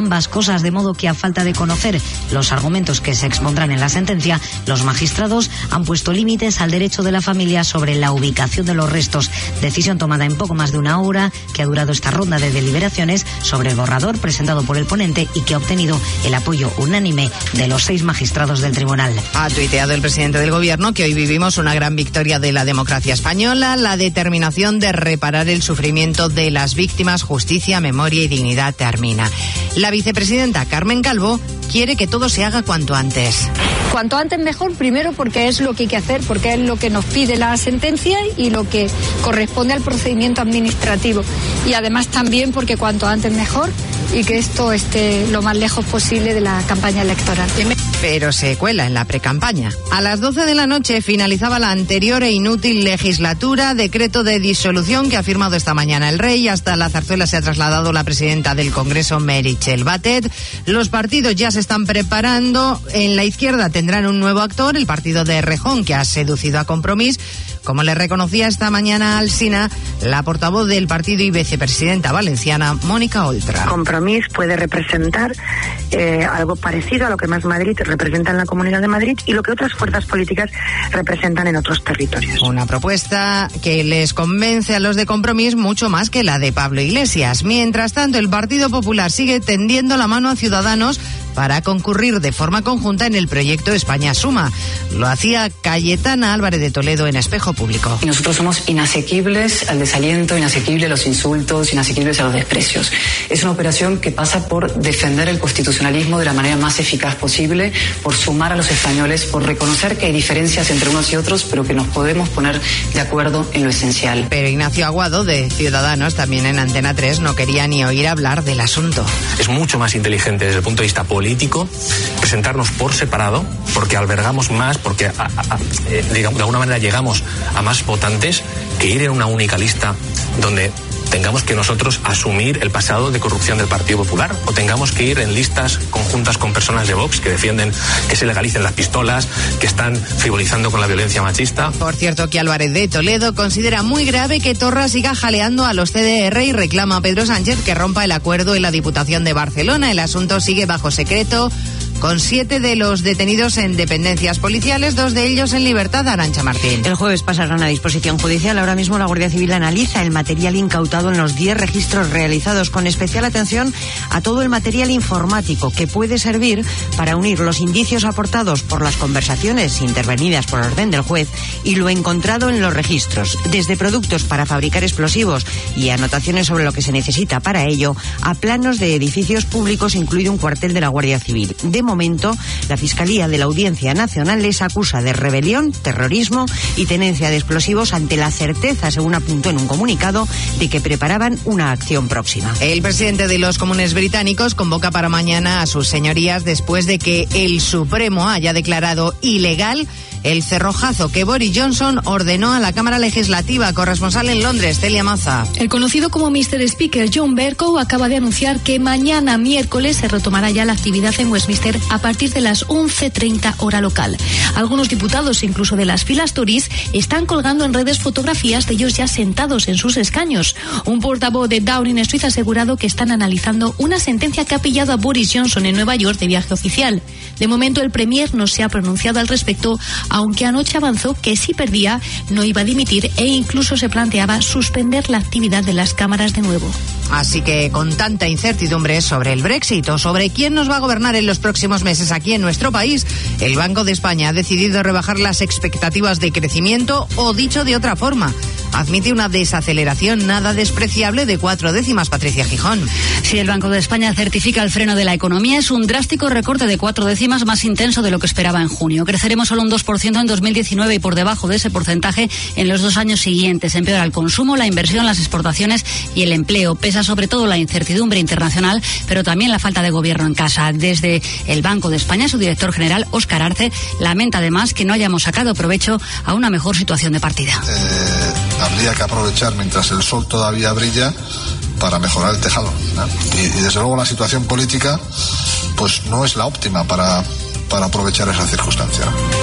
ambas cosas, de modo que a falta de conocer los argumentos que se expondrán en la sentencia, los magistrados han puesto límites al derecho de la familia sobre la ubicación de los restos. Decisión tomada en poco más de una hora, que ha durado esta ronda de deliberaciones sobre el borrador presentado por el ponente y que ha obtenido el apoyo unánime de los seis magistrados del tribunal. Ha tuiteado el presidente del gobierno que hoy vivimos una gran victoria de la democracia española, la determinación de reparar el sufrimiento de las víctimas, justicia, memoria y dignidad termina. La vicepresidenta Carmen Calvo quiere que todo se haga cuanto antes. Cuanto antes mejor, primero porque es lo que hay que hacer, porque es lo que nos pide la sentencia y lo que corresponde al procedimiento administrativo. Y además también porque cuanto antes mejor y que esto esté lo más lejos posible de la campaña electoral. Pero se cuela en la precampaña. A las doce de la noche finalizaba la anterior e inútil legislatura, decreto de disolución que ha firmado esta mañana el rey. Hasta la zarzuela se ha trasladado la presidenta del Congreso, Meritxell Batet. Los partidos ya se están preparando. En la izquierda tendrán un nuevo actor, el partido de Errejón, que ha seducido a Compromís, como le reconocía esta mañana a Alsina la portavoz del partido y vicepresidenta valenciana, Mónica Oltra. Compromís puede representar eh, algo parecido a lo que Más Madrid representa en la Comunidad de Madrid y lo que otras fuerzas políticas representan en otros territorios. Una propuesta que les convence a los de Compromís mucho más que la de Pablo Iglesias. Mientras tanto, el Partido Popular sigue tendiendo la mano a Ciudadanos para concurrir de forma conjunta en el proyecto España Suma. Lo hacía Cayetana Álvarez de Toledo en Espejo Público. Y nosotros somos inasequibles al desaliento, inasequibles a los insultos, inasequibles a los desprecios. Es una operación que pasa por defender el constitucionalismo de la manera más eficaz posible, por sumar a los españoles, por reconocer que hay diferencias entre unos y otros, pero que nos podemos poner de acuerdo en lo esencial. Pero Ignacio Aguado, de Ciudadanos, también en Antena tres, no quería ni oír hablar del asunto. Es mucho más inteligente desde el punto de vista político político presentarnos por separado, porque albergamos más, porque a, a, a, eh, digamos, de alguna manera llegamos a más votantes, que ir en una única lista donde tengamos que nosotros asumir el pasado de corrupción del Partido Popular, o tengamos que ir en listas conjuntas con personas de Vox que defienden que se legalicen las pistolas, que están frivolizando con la violencia machista. Por cierto, que Álvarez de Toledo considera muy grave que Torra siga jaleando a los C D R y reclama a Pedro Sánchez que rompa el acuerdo en la Diputación de Barcelona. El asunto sigue bajo secreto, con siete de los detenidos en dependencias policiales, dos de ellos en libertad. Arantxa Martín. El jueves pasarán a disposición judicial. Ahora mismo la Guardia Civil analiza el material incautado en los diez registros realizados, con especial atención a todo el material informático que puede servir para unir los indicios aportados por las conversaciones intervenidas por orden del juez y lo encontrado en los registros, desde productos para fabricar explosivos y anotaciones sobre lo que se necesita para ello, a planos de edificios públicos, incluido un cuartel de la Guardia Civil. De momento, la Fiscalía de la Audiencia Nacional les acusa de rebelión, terrorismo y tenencia de explosivos, ante la certeza, según apuntó en un comunicado, de que preparaban una acción próxima. El presidente de los comunes británicos convoca para mañana a sus señorías después de que el Supremo haya declarado ilegal el cerrojazo que Boris Johnson ordenó a la Cámara Legislativa. Corresponsal en Londres, Celia Maza. El conocido como míster Speaker, John Bercow, acaba de anunciar que mañana miércoles se retomará ya la actividad en Westminster a partir de las once treinta hora local. Algunos diputados, incluso de las filas Tories, están colgando en redes fotografías de ellos ya sentados en sus escaños. Un portavoz de Downing Street ha asegurado que están analizando una sentencia que ha pillado a Boris Johnson en Nueva York de viaje oficial. De momento, el Premier no se ha pronunciado al respecto, aunque anoche avanzó que si perdía no iba a dimitir e incluso se planteaba suspender la actividad de las cámaras de nuevo. Así que, con tanta incertidumbre sobre el Brexit o sobre quién nos va a gobernar en los próximos meses aquí en nuestro país, el Banco de España ha decidido rebajar las expectativas de crecimiento, o dicho de otra forma, admite una desaceleración nada despreciable de cuatro décimas. Patricia Gijón. Si el Banco de España certifica el freno de la economía, es un drástico recorte de cuatro décimas más intenso de lo que esperaba en junio. Creceremos solo un dos por ciento en dos mil diecinueve y por debajo de ese porcentaje en los dos años siguientes. Empeora el consumo, la inversión, las exportaciones y el empleo. Pesa sobre todo la incertidumbre internacional, pero también la falta de gobierno en casa. Desde el Banco de España, su director general, Óscar Arce, lamenta además que no hayamos sacado provecho a una mejor situación de partida. Eh, habría que aprovechar mientras el sol todavía brilla para mejorar el tejado, ¿no? y, y desde luego la situación política pues no es la óptima para, para aprovechar esa circunstancia, ¿no?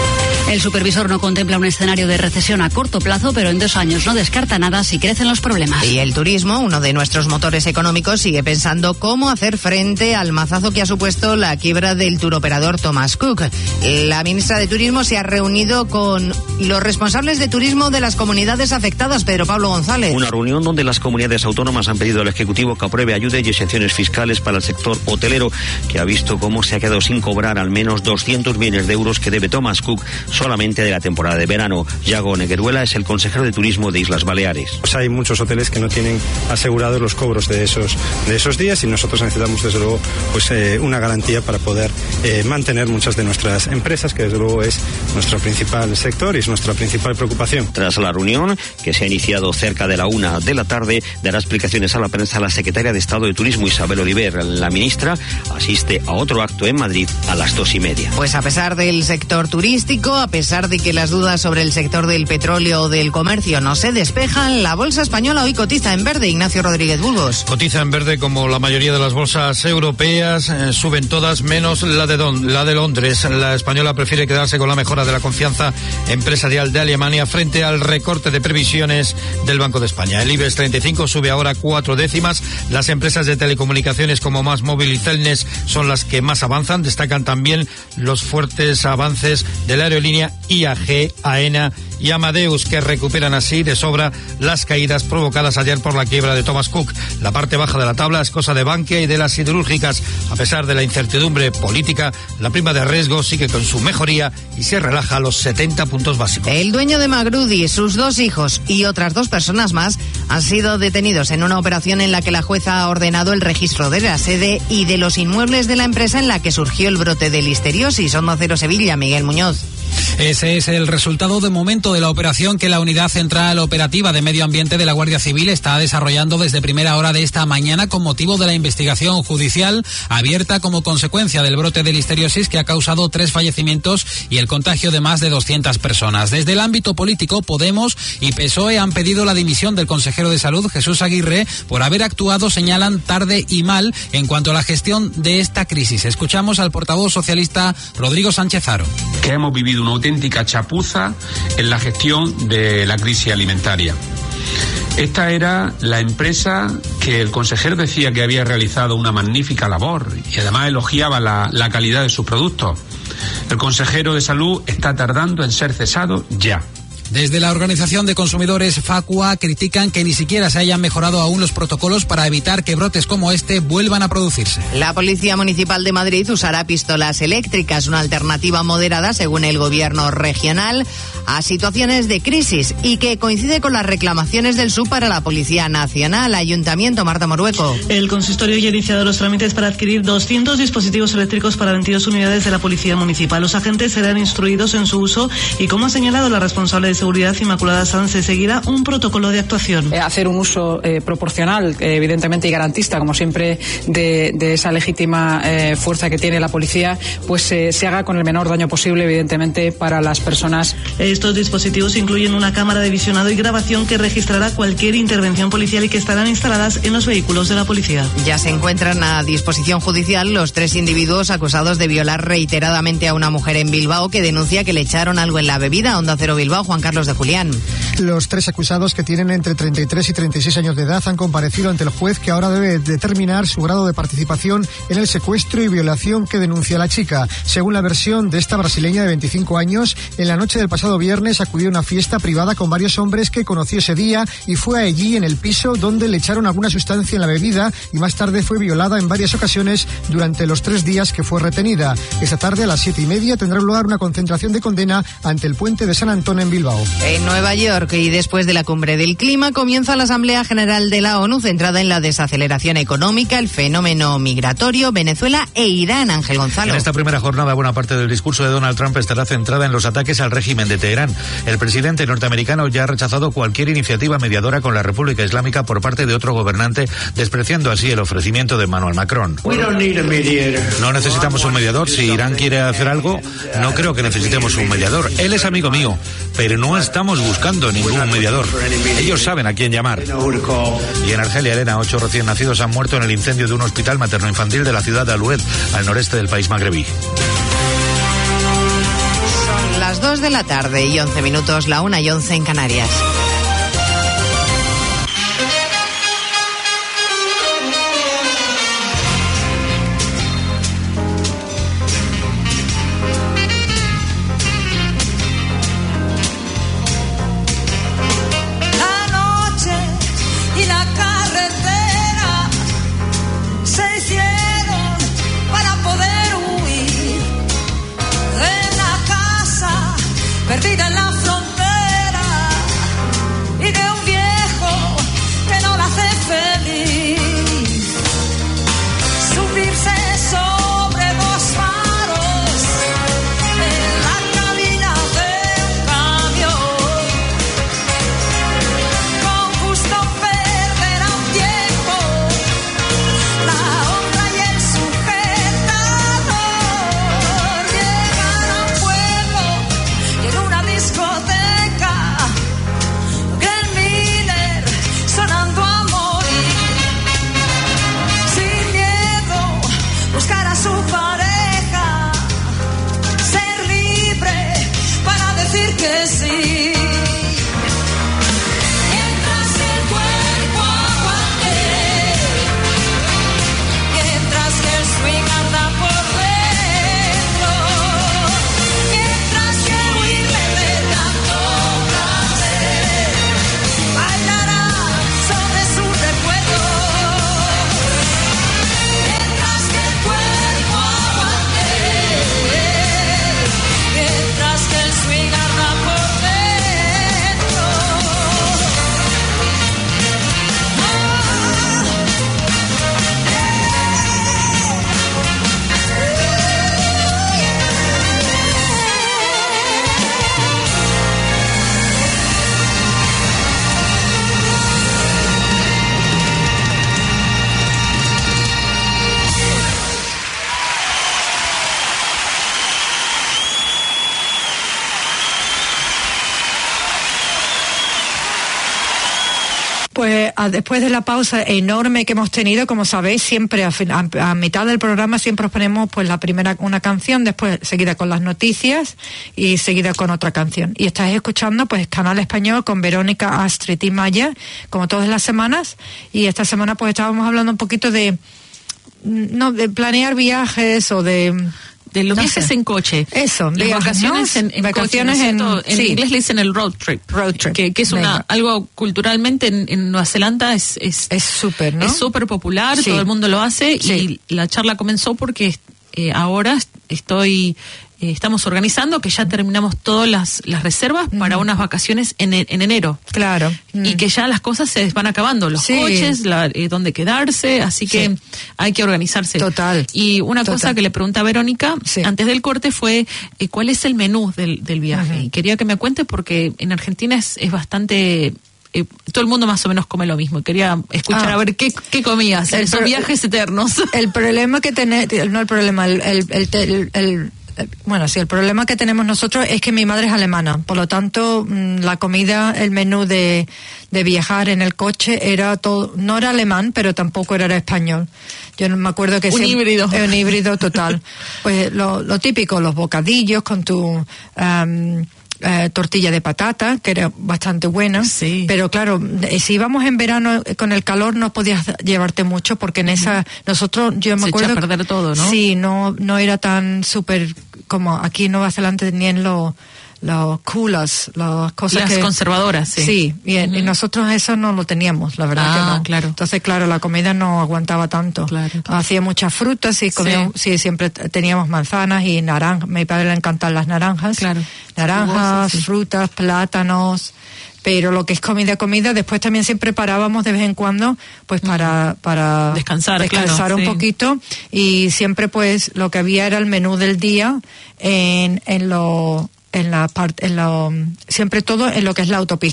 El supervisor no contempla un escenario de recesión a corto plazo, pero en dos años no descarta nada si crecen los problemas. Y el turismo, uno de nuestros motores económicos, sigue pensando cómo hacer frente al mazazo que ha supuesto la quiebra del turoperador Thomas Cook. La ministra de Turismo se ha reunido con los responsables de turismo de las comunidades afectadas. Pedro Pablo González. Una reunión donde las comunidades autónomas han pedido al Ejecutivo que apruebe ayudas y exenciones fiscales para el sector hotelero, que ha visto cómo se ha quedado sin cobrar al menos doscientos millones de euros que debe Thomas Cook solamente de la temporada de verano. Yago Negueruela es el consejero de Turismo de Islas Baleares. Pues hay muchos hoteles que no tienen asegurados los cobros de esos de esos días y nosotros necesitamos desde luego pues eh, una garantía para poder eh, mantener muchas de nuestras empresas, que desde luego es nuestro principal sector y es nuestra principal preocupación. Tras la reunión, que se ha iniciado cerca de la una de la tarde, dará explicaciones a la prensa la secretaria de Estado de Turismo, Isabel Oliver. La ministra asiste a otro acto en Madrid a las dos y media. Pues a pesar del sector turístico, a pesar de que las dudas sobre el sector del petróleo o del comercio no se despejan, la bolsa española hoy cotiza en verde. Ignacio Rodríguez Burgos. Cotiza en verde como la mayoría de las bolsas europeas, eh, suben todas menos la de, Don, la de Londres. La española prefiere quedarse con la mejora de la confianza empresarial de Alemania frente al recorte de previsiones del Banco de España. El IBEX treinta y cinco sube ahora cuatro décimas. Las empresas de telecomunicaciones como MásMóvil y Cellnex son las que más avanzan. Destacan también los fuertes avances de la aerolínea I A G, AENA y Amadeus, que recuperan así de sobra las caídas provocadas ayer por la quiebra de Thomas Cook. La parte baja de la tabla es cosa de Bankia y de las siderúrgicas. A pesar de la incertidumbre política, la prima de riesgo sigue con su mejoría y se relaja a los setenta puntos básicos. El dueño de Magrudi, sus dos hijos y otras dos personas más han sido detenidos en una operación en la que la jueza ha ordenado el registro de la sede y de los inmuebles de la empresa en la que surgió el brote de listeriosis. Onda Cero Sevilla, Miguel Muñoz. Ese es el resultado de momento de la operación que la Unidad Central Operativa de Medio Ambiente de la Guardia Civil está desarrollando desde primera hora de esta mañana con motivo de la investigación judicial abierta como consecuencia del brote de listeriosis que ha causado tres fallecimientos y el contagio de más de doscientas personas. Desde el ámbito político, Podemos y P S O E han pedido la dimisión del consejero de Salud, Jesús Aguirre, por haber actuado, señalan, tarde y mal en cuanto a la gestión de esta crisis. Escuchamos al portavoz socialista Rodrigo Sánchez Haro. Que hemos vivido una auténtica chapuza en la gestión de la crisis alimentaria. Esta era la empresa que el consejero decía que había realizado una magnífica labor y además elogiaba la, la calidad de sus productos. El consejero de Salud está tardando en ser cesado ya. Desde la Organización de Consumidores Facua critican que ni siquiera se hayan mejorado aún los protocolos para evitar que brotes como este vuelvan a producirse. La Policía Municipal de Madrid usará pistolas eléctricas, una alternativa moderada, según el gobierno regional, a situaciones de crisis y que coincide con las reclamaciones del S U para la Policía Nacional. Ayuntamiento, Marta Morueco. El consistorio ya ha iniciado los trámites para adquirir doscientos dispositivos eléctricos para veintidós unidades de la Policía Municipal. Los agentes serán instruidos en su uso y, como ha señalado la responsable de Seguridad, Inmaculada Sanz, se seguirá un protocolo de actuación. Eh, hacer un uso eh, proporcional, eh, evidentemente, y garantista, como siempre, de, de esa legítima eh, fuerza que tiene la policía, pues eh, se haga con el menor daño posible, evidentemente, para las personas. Estos dispositivos incluyen una cámara de visionado y grabación que registrará cualquier intervención policial y que estarán instaladas en los vehículos de la policía. Ya se encuentran a disposición judicial los tres individuos acusados de violar reiteradamente a una mujer en Bilbao que denuncia que le echaron algo en la bebida. Onda Cero Bilbao, Juan Carlos de Julián. Los tres acusados, que tienen entre treinta y tres y treinta y seis años de edad, han comparecido ante el juez, que ahora debe determinar su grado de participación en el secuestro y violación que denuncia la chica. Según la versión de esta brasileña de veinticinco años, en la noche del pasado viernes acudió a una fiesta privada con varios hombres que conoció ese día y fue allí, en el piso, donde le echaron alguna sustancia en la bebida y más tarde fue violada en varias ocasiones durante los tres días que fue retenida. Esta tarde, a las siete y media, tendrá lugar una concentración de condena ante el puente de San Antón en Bilbao. En Nueva York, y después de la cumbre del clima, comienza la Asamblea General de la ONU centrada en la desaceleración económica, el fenómeno migratorio, Venezuela e Irán. Ángel Gonzalo. En esta primera jornada, buena parte del discurso de Donald Trump estará centrada en los ataques al régimen de Teherán. El presidente norteamericano ya ha rechazado cualquier iniciativa mediadora con la República Islámica por parte de otro gobernante, despreciando así el ofrecimiento de Emmanuel Macron. No necesitamos un mediador. Si Irán quiere hacer algo, no creo que necesitemos un mediador. Él es amigo mío, pero no estamos buscando ningún mediador. Ellos saben a quién llamar. Y en Argelia, Elena, ocho recién nacidos han muerto en el incendio de un hospital materno-infantil de la ciudad de Aloued, al noreste del país magrebí. las dos de la tarde y once minutos, la una y once en Canarias. Perdida en la frontera y de un viejo que no la hace feliz. Subirse sobre dos faros en la cabina de un camión. Con gusto perderá un tiempo la honra y el sujetador. Llegar a un pueblo en una discoteca, Glenn Miller sonando a morir, sin miedo buscar a su pareja, ser libre para decir que sí. Mientras el cuerpo aguante, mientras que el swing anda por dentro, mientras que huir le dé tanto placer, bailará sobre su recuerdo. Mientras que el cuerpo aguante, mientras que el swing anda por dentro. Pues a, después de la pausa enorme que hemos tenido, como sabéis, siempre a, fin- a, a mitad del programa siempre os ponemos pues la primera una canción, después seguida con las noticias y seguida con otra canción. Y estáis escuchando pues Canal Español con Verónica, Astrid y Maya, como todas las semanas. Y esta semana pues estábamos hablando un poquito de no de planear viajes o de de los no viajes sé. en coche. Eso, las viajes, vacaciones ¿no? en, en vacaciones coche, en, ¿no es cierto? En sí. inglés le dicen el road trip. Road trip. Que, que es una Venga. algo culturalmente en, en Nueva Zelanda es es es súper, ¿no? Es súper popular, Sí. todo el mundo lo hace Sí. y la charla comenzó porque eh, ahora estoy eh, estamos organizando que ya terminamos todas las, las reservas para unas vacaciones en, e- en enero. Claro. Y que ya las cosas se van acabando, los Sí. coches, la, eh, dónde quedarse, así que Sí. hay que organizarse. Total. Y una Total. cosa que le pregunté a Verónica antes del corte fue eh, ¿cuál es el menú del, del viaje? Ujú. Y quería que me cuente porque en Argentina es, es bastante... eh, todo el mundo más o menos come lo mismo. Quería escuchar Ah. a ver qué, qué comías. El Son pro- viajes eternos. El problema que tenemos, no el problema, el, el, el, el- el- el- bueno, sí, el problema que tenemos nosotros es que mi madre es alemana, por lo tanto, mm, la comida, el menú de, de viajar en el coche era todo, no era alemán, pero tampoco era, era español. Yo no me acuerdo que Un siempre- híbrido. Un híbrido total. Pues lo, lo típico, los bocadillos con tu... am, eh, tortilla de patata, que era bastante buena, pero claro, eh, si íbamos en verano eh, con el calor no podías llevarte mucho porque en esa, nosotros, yo me Se echa acuerdo... a perder todo, ¿no? Sí, no, no era tan súper como aquí en Nueva Zelanda tenían los los coolers, las cosas Las que... conservadoras, sí. Sí, y, en- y nosotros eso no lo teníamos, la verdad Ah, que no. claro. Entonces, claro, la comida no aguantaba tanto. Hacía muchas frutas y comíamos, sí. siempre t- teníamos manzanas y naranjas. A mi padre le encantan las naranjas. Claro. Naranjas, Jugosas, sí. frutas, plátanos. Pero lo que es comida, comida, después también siempre parábamos de vez en cuando, pues para, para Descansar, descansar claro, un sí. poquito. Y siempre pues lo que había era el menú del día en, en lo, en la parte, en lo, siempre todo en lo que es la autopista.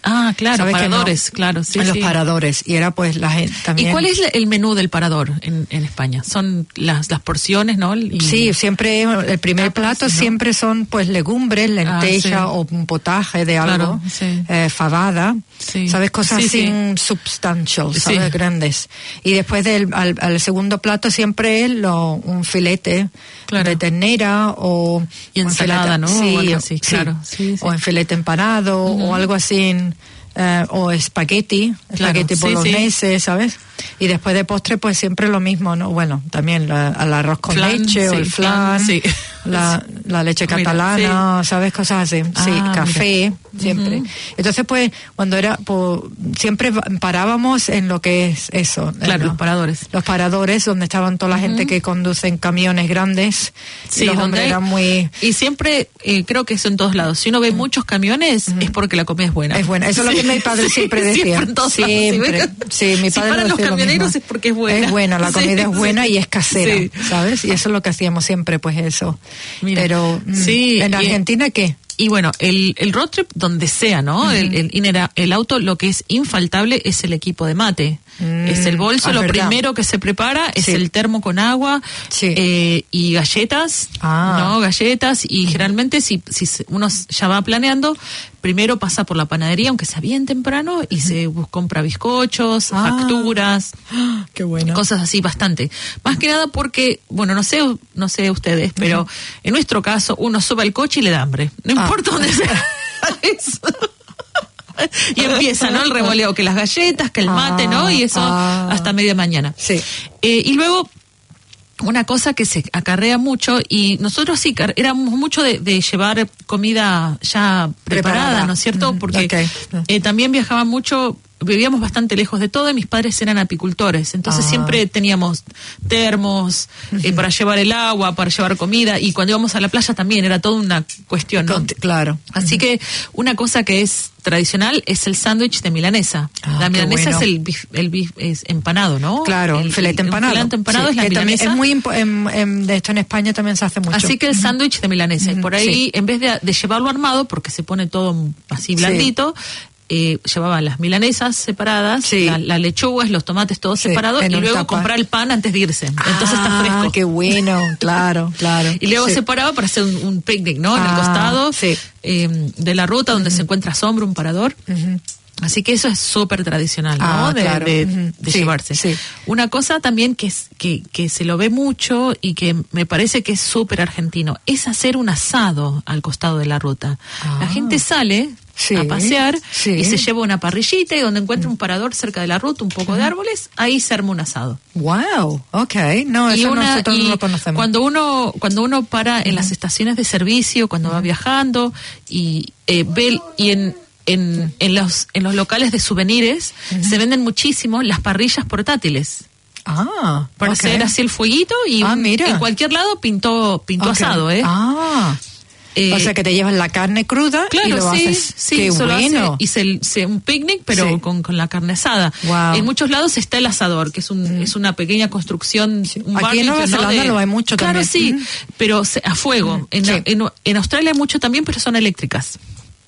Ah, claro, ¿Sabes que paradores, no? claro, sí, En los sí. paradores. Y era pues la gente también. ¿Y cuál es el menú del parador en, en España? Son las, las porciones, ¿no? Y... Sí, siempre el primer plato ¿no? siempre son pues legumbres, lenteja Ah, sí. o un potaje de algo, Claro, sí. eh, fabada, Sí. ¿sabes? Cosas Sí, así sí. substantial, ¿sabes? Sí. Grandes. Y después del al, al segundo plato siempre es lo, un filete Claro. de ternera o Y un ensalada, filete- ¿no? Sí, O algo así, sí. claro. Sí, sí. O en filete empanado Ujú. o algo así. eh, o espagueti, espagueti sí, bolognese, ¿sabes? Y después de postre, pues siempre lo mismo, ¿no? Bueno, también la, al arroz con Flan, leche o sí, el flan, flan, sí. la, la leche Mira, catalana, ¿sabes? Cosas así. Sí, Ah, café, mira. siempre. Ujú. Entonces, pues, cuando era, pues, siempre parábamos en lo que es eso. en Claro, lo- los paradores. Los paradores, donde estaban toda la gente que conducen camiones grandes. y Sí, los donde hombres hay- eran muy... Y siempre, eh, creo que eso en todos lados. Si uno ve muchos camiones, es porque la comida es buena. Es buena. Eso es lo que mi padre siempre decía. Siempre, en todos lados. Siempre. Si ven- Sí, mi si padre paran lo los decía lo camioneros mismo. es porque es buena. Es buena, la Sí, comida es buena sí. y es casera, Sí. ¿sabes? Y eso es lo que hacíamos siempre, pues eso. Mira, Pero, mm, sí, ¿en y- Argentina qué? Y bueno, el, el road trip donde sea, ¿no? Ujú. el, el, inera- el auto, lo que es infaltable es el equipo de mate. Mm, es el bolso, ah, lo verdad. primero que se prepara es Sí. el termo con agua eh, y galletas, Ah. ¿no? Galletas y generalmente si, si se- uno ya va planeando, primero pasa por la panadería, aunque sea bien temprano, y se bus- compra bizcochos, Ah. facturas, Qué bueno. cosas así bastante. Más que nada porque, bueno, no sé, no sé ustedes, pero en nuestro caso uno sube al coche y le da hambre. No Ah. importa dónde sea. Eso. Y empieza, ¿no? El revoleo, que las galletas, que el mate, ¿no? Y eso Ah. hasta media mañana. Sí. Eh, y luego, una cosa que se acarrea mucho, y nosotros sí, car- éramos mucho de, de llevar comida ya preparada, Preparada. ¿no es cierto? Mm, Porque ok. eh, también viajaba mucho, vivíamos bastante lejos de todo y mis padres eran apicultores, entonces Ah. siempre teníamos termos eh, para llevar el agua, para llevar comida, y cuando íbamos a la playa también era toda una cuestión, ¿no? Con- claro. Así que una cosa que es tradicional es el sándwich de milanesa. Ah, la qué milanesa bueno. es el bif, el bif es empanado, ¿no? Claro, el el filete empanado. El filete empanado Sí, es la que también milanesa. es muy impo- en, en- de esto en España también se hace mucho. Así que el sándwich de milanesa. Y por ahí, sí. en vez de, de llevarlo armado, porque se pone todo así blandito, eh, llevaba las milanesas separadas, Sí. la- las lechugas, los tomates todos Sí, separados, en y un luego tupper. comprar el pan antes de irse. Entonces está Ah, fresco. qué bueno, claro, claro. Y luego Sí. separaba para hacer un, un picnic, ¿no? En el Ah, costado sí. eh, de la ruta donde se encuentra sombra, un parador. Ujú. Así que eso es súper tradicional, ¿no? Ah, de claro. de- Ujú. de Sí, llevarse. sí. Una cosa también que, es, que, que se lo ve mucho y que me parece que es súper argentino es hacer un asado al costado de la ruta. La gente sale Sí, a pasear sí. y se lleva una parrillita y donde encuentra un parador cerca de la ruta, un poco de árboles, ahí se arma un asado. Wow, okay. No, Y eso una- nosotros y no lo conocemos. Cuando uno, cuando uno para en las estaciones de servicio, cuando va viajando y eh, ve el- y en En, en los en los locales de souvenirs se venden muchísimo las parrillas portátiles. Ah, para ok. hacer así el fueguito y Ah, un- mira. en cualquier lado pintó pintó Ok. asado, ¿eh? Ah. Eh, o sea que te llevas la carne cruda Claro, y lo sí, haces. sí, Qué eso lo hace, bueno. y se, se- un picnic, pero Sí. con, con la carne asada. Wow. En muchos lados está el asador, que es un es una pequeña construcción. Un Aquí en Nueva barbecue, ¿no? Zelanda De- lo hay mucho Claro, también. sí, Ujú. pero se- a fuego. En, Sí. en, en Australia hay mucho también, pero son eléctricas.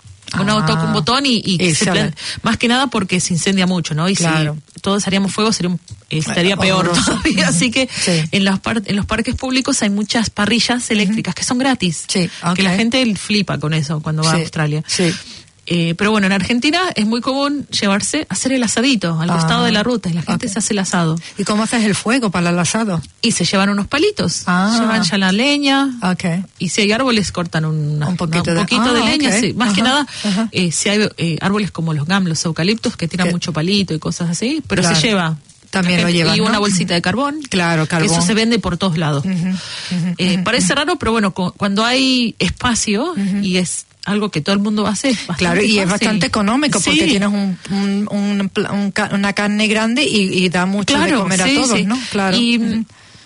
Uno Ah. toca un botón y, y Y se sale. plan- más que nada porque se incendia mucho, ¿no? Y Claro. si todos haríamos fuego sería un- eh, estaría peor Horroroso. todavía. Así que Sí. en los par- en los parques públicos hay muchas parrillas eléctricas que son gratis. Sí, ok. Que la gente flipa con eso cuando va Sí, a Australia. Sí. Eh, pero bueno, en Argentina es muy común llevarse, hacer el asadito al Ah, costado de la ruta y la gente ok. se hace el asado. ¿Y cómo haces el fuego para el asado? Y se llevan unos palitos, Ah. llevan ya la leña Okay. y si hay árboles cortan una- Un poquito una- de- poquito de ah, leña. ok. Sí. Más que Ajá, nada, ajá. eh, si hay eh, árboles como los gam, los eucaliptos que tiran Que- mucho palito y cosas así, pero Claro. se lleva. También la lo gente- llevan, Y una ¿no? bolsita de carbón. Claro, Que carbón. eso se vende por todos lados. Ujú, ujú, Eh, ujú, parece raro, pero bueno, cu- cuando hay espacio y es algo que todo el mundo hace, es bastante Claro, y es fácil. bastante económico porque Sí. tienes un, un- un pla- un ca- una carne grande y, y da mucho de comer sí, a todos, sí. ¿no? Claro. Y Ujú.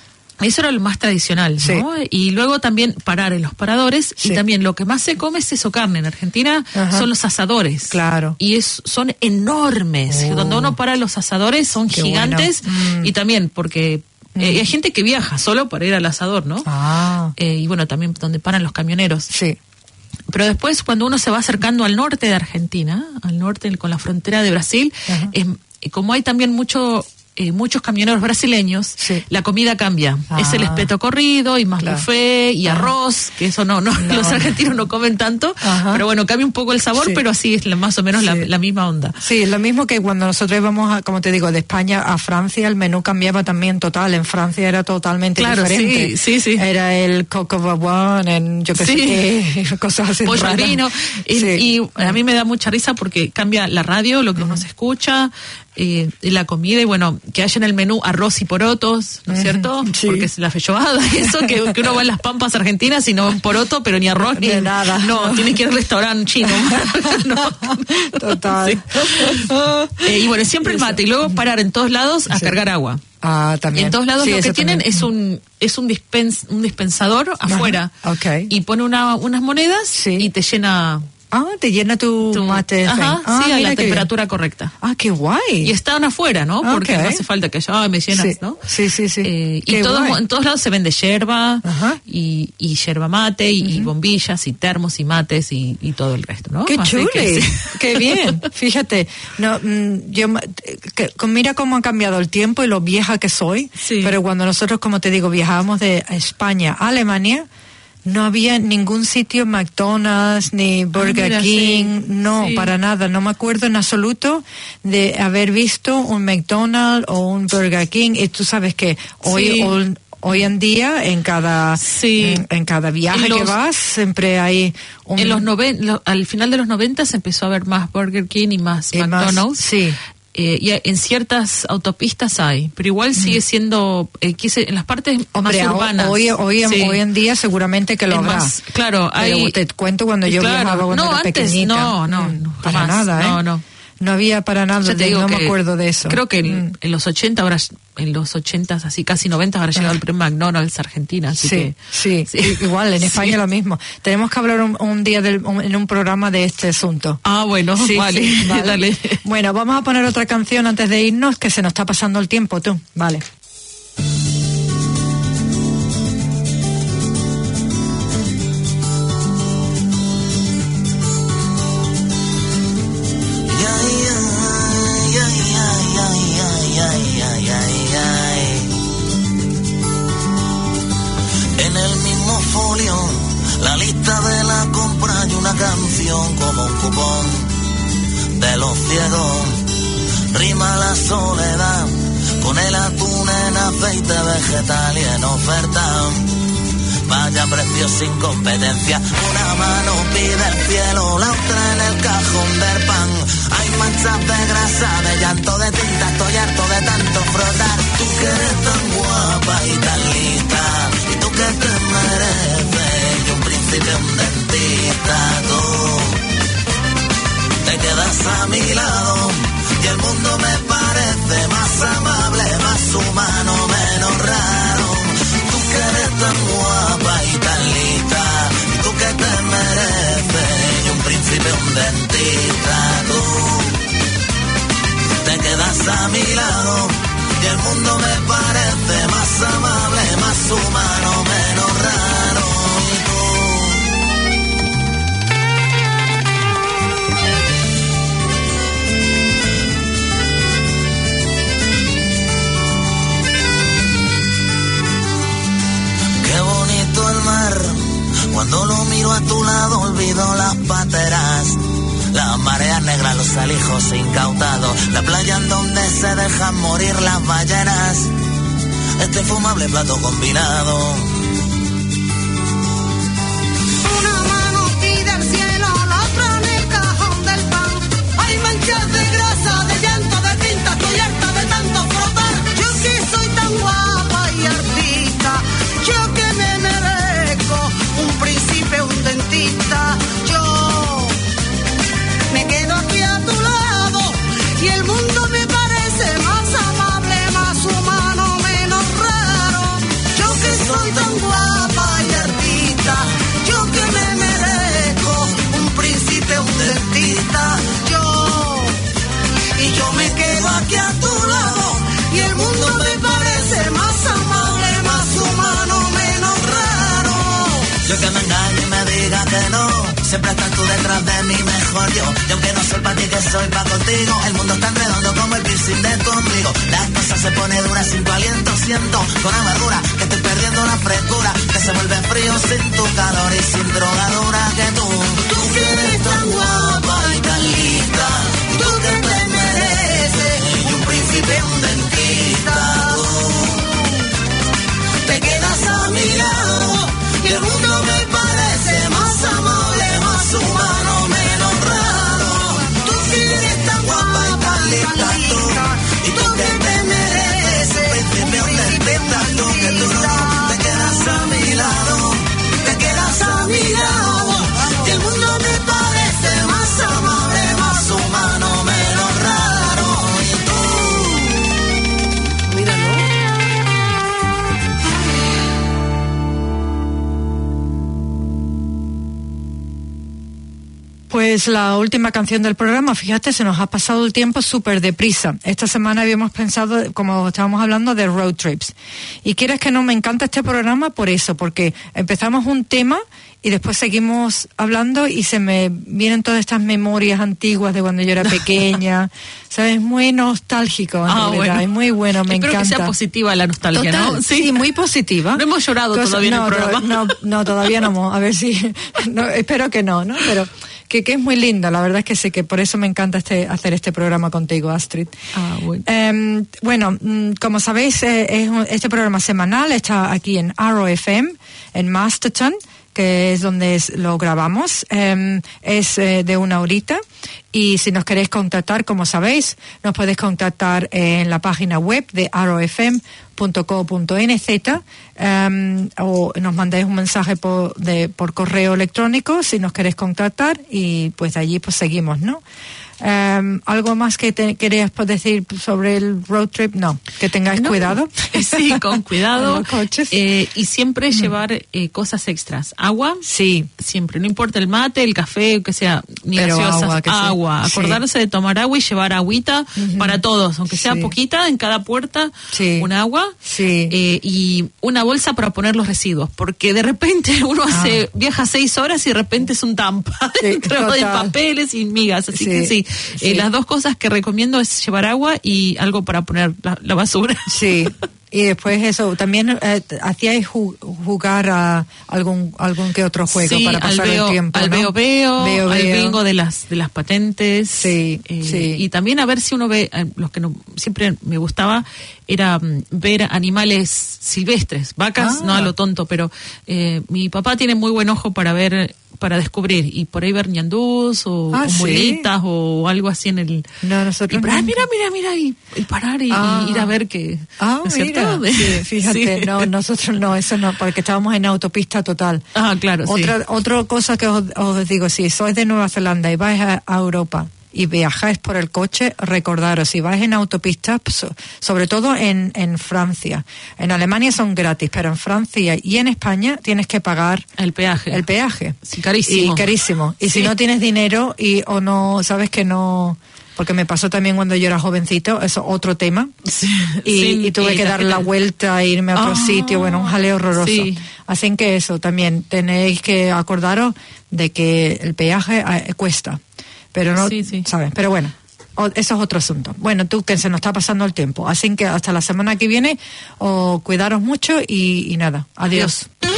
eso era lo más tradicional, Sí. ¿no? Y luego también parar en los paradores Sí. y también lo que más se come es eso, carne. En Argentina Ajá. son los asadores. Claro. Y es, son enormes. Oh. Cuando uno para los asadores son Qué gigantes bueno. Mm. y también porque eh, hay gente que viaja solo para ir al asador, ¿no? Ah, Eh, y bueno, también donde paran los camioneros. sí. pero después cuando uno se va acercando al norte de Argentina, al norte con la frontera de Brasil, eh, como hay también mucho... Eh, muchos camioneros brasileños, sí. la comida cambia. Ah, es el espeto corrido y más claro. buffet y ah. arroz, que eso no, no, no, los argentinos no comen tanto, Ajá. pero bueno, cambia un poco el sabor, sí. pero así es más o menos sí. la, la misma onda. Sí, es lo mismo que cuando nosotros íbamos, a, como te digo, de España a Francia, el menú cambiaba también total. En Francia era totalmente claro, diferente. Sí, sí, sí. Era el coq au vin, en yo qué sí. sé qué, cosas así. Pollo al vino. Y, sí. y a mí me da mucha risa porque cambia la radio, lo que uh-huh. uno se escucha, Eh, y la comida, y bueno, que haya en el menú arroz y porotos, ¿no es uh-huh. cierto? Sí. Porque es la feijoada y eso, que, que uno va en las pampas argentinas y no en poroto, pero ni arroz ni de nada. No, no, tienes que ir al restaurante chino. no. Total. Sí. Eh, y bueno, siempre el mate, y luego parar en todos lados a sí. cargar agua. Ah, también. Y en todos lados sí, lo que tienen también. es un es un, dispens, un dispensador afuera. Ajá. Okay. Y pone una, unas monedas sí. y te llena... Ah, te llena tu, tu mate. Ajá, ah, sí, a la temperatura bien. correcta. Ah, qué guay. Y están afuera, ¿no? Porque okay. no hace falta que yo, ay, me llenas, sí. ¿no? Sí, sí, sí. Eh, y todo, en todos lados se vende yerba, y, y yerba mate, y, uh-huh. y bombillas, y termos, y mates, y, y todo el resto, ¿no? Qué chulo. Sí. Qué bien. Fíjate, no, yo, que, mira cómo ha cambiado el tiempo y lo vieja que soy. Sí. Pero cuando nosotros, como te digo, viajábamos de España a Alemania, no había ningún sitio McDonald's ni Burger ah, mira, King, sí. no, sí. para nada. No me acuerdo en absoluto de haber visto un McDonald's o un Burger King. Y tú sabes que hoy, sí. hoy, hoy en día en cada sí. en, en cada viaje los, que vas siempre hay un... En los noven, lo, al final de los noventa se empezó a ver más Burger King y más y McDonald's. Más, sí. Eh, y en ciertas autopistas hay, pero igual sigue mm. siendo eh, quise, en las partes Hombre, más urbanas. Hoy, hoy, sí. hoy en día seguramente que lo habrá. Más, claro, hay, pero te cuento cuando yo claro, viajaba cuando no, era antes, pequeñita. No, no, mm, no para jamás, nada, ¿eh? No, no. No había para nada, de, no me acuerdo de eso. Creo que en, mm. en los ochenta ahora, en los ochenta, así casi noventa habrá llegado el premio McDonald's Argentina, así sí, que sí, sí, igual en España sí. lo mismo. Tenemos que hablar un, un día del, un, en un programa de este asunto. Ah, bueno, sí, vale, sí, vale. Dale. Bueno, vamos a poner otra canción antes de irnos, que se nos está pasando el tiempo, tú. Vale. La lista de la compra y una canción como un cupón de los ciegos. Rima la soledad con el atún en aceite vegetal y en oferta. Vaya precio sin competencia. Una mano pide el cielo, la otra en el cajón del pan. Hay manchas de grasa, de llanto, de tinta. Estoy harto de tanto frotar. Tú que eres tan guapa y tan lista, y tú que te mereces de un dentista, tú te quedas a mi lado y el mundo me parece más amable, más humano, menos raro. Tú que eres tan guapa y tan lista, y tú que te mereces y un príncipe, un dentista, tú te quedas a mi lado y el mundo me parece más amable, más humano, menos raro. Cuando lo miro a tu lado olvido las pateras, las mareas negras, los alijos incautados, la playa en donde se dejan morir las ballenas, este infumable plato combinado. Una mano pide al cielo, la otra en el cajón del pan. Hay manchas de grasa, de llanto, de tinta, estoy harta de tanto frotar. Yo que soy tan guapa y artista, yo que me merezco un príncipe, un dentista, yo me quedo aquí a tu lado y el mundo me parece más amable, más humano, menos raro. Yo que soy tan guapa y artista, yo que me merezco un príncipe, un dentista, yo y yo me quedo aquí a tu lado y el mundo me parece más amable, más humano, menos raro. Yo que me engañe y me diga que no, siempre estás tú detrás de mí mejor yo. Y aunque no soy para ti que soy pa' contigo, el mundo es tan redondo como el piercing de tu ombligo. Las cosas se ponen duras sin tu aliento, siento con amargura que estoy perdiendo la frescura, que se vuelve frío sin tu calor y sin drogadura que tú. Tú que eres tan guapa y tan lista, tú que te mereces y un príncipe, un dentista. Te quedas a mi lado y el mundo me parece más amable, más humano, menos raro. Tú que eres tan guapa y tan lista, tú, y tú que te mereces, príncipe, un dentista, tú que tú no te quedas a mi lado, te quedas a mi lado y el mundo me parece más amable, más humano, menos raro. Y tú, míralo. Pues la última canción del programa, fíjate, se nos ha pasado el tiempo súper deprisa. Esta semana habíamos pensado, como estábamos hablando, de road trips. Y quieres que no, me encanta este programa por eso, porque empezamos un tema y después seguimos hablando y se me vienen todas estas memorias antiguas de cuando yo era pequeña. ¿Sabes? Muy nostálgico, en ah, realidad. Bueno. Es muy bueno, me Espero encanta. Espero que sea positiva la nostalgia, Total, ¿no? Sí, sí, muy positiva. No hemos llorado Cosa, todavía no, en el programa. No, no, todavía no. A ver si... No, espero que no, ¿no? Pero que, que es muy linda, la verdad es que sí, que por eso me encanta este, hacer este programa contigo, Astrid. Ah, bueno. Eh, bueno, como sabéis, eh, es un, este programa semanal está aquí en Arrow F M, en Masterton, que es donde es, lo grabamos, eh, es eh, de una horita, y si nos queréis contactar, como sabéis, nos podéis contactar en la página web de arrow f m punto co punto n z, um, o nos mandáis un mensaje por, de, por correo electrónico si nos queréis contactar, y pues allí pues seguimos, ¿no? Um, ¿Algo más que te, querías decir sobre el road trip? No, que tengáis no, cuidado. Sí, con cuidado. Los coches. Eh, y siempre mm. llevar eh, cosas extras. Agua. Sí. Siempre, no importa el mate, el café, que sea ni Pero gaseosas. agua. Que agua. Sí. Acordarse de tomar agua y llevar agüita uh-huh. para todos, aunque sea sí. poquita, en cada puerta, sí. un agua. Sí. Eh, y una bolsa para poner los residuos, porque de repente uno ah. hace viaja seis horas y de repente es un tampa sí, dentro de papeles y migas. Así sí. que sí. Sí. Eh, las dos cosas que recomiendo es llevar agua y algo para poner la, la basura. Sí. Y después eso, también eh, hacíais ju- jugar a algún algún que otro juego sí, para pasar veo, el tiempo, al ¿no? veo veo, veo, al veo. bingo de las de las patentes. Sí, eh, sí. Y también a ver si uno ve, eh, los que no, siempre me gustaba era um, ver animales silvestres, vacas, ah. no a lo tonto, pero eh, mi papá tiene muy buen ojo para ver, para descubrir, y por ahí ver ñandús o, ah, o ¿sí? mulitas o algo así en el... No, nosotros y, no. ah, mira, mira, mira, y, y parar y, ah. y ir a ver que... Ah, ¿no es mira. cierto? Sí, fíjate, Sí. no, nosotros no, eso no, porque estábamos en autopista total. Ah, claro, Otra, sí. Otra cosa que os, os digo, si sois de Nueva Zelanda y vais a, a Europa y viajáis por el coche, recordaros, si vais en autopista, so, sobre todo en, en Francia, en Alemania son gratis, pero en Francia y en España tienes que pagar el peaje. El peaje. Sí, carísimo. Y carísimo. Y sí. si no tienes dinero y o no, sabes que no... Porque me pasó también cuando yo era jovencito, eso otro tema. Sí, y, sí, y tuve y que dar la vuelta e irme a otro oh, sitio, bueno, un jaleo horroroso. Sí. Así que eso, también tenéis que acordaros de que el peaje eh, cuesta. Pero no, sí, sí. ¿sabes? Pero bueno, o, eso es otro asunto. Bueno, tú que se nos está pasando el tiempo. Así que hasta la semana que viene, o cuidaros mucho y, y nada. Adiós. Adiós.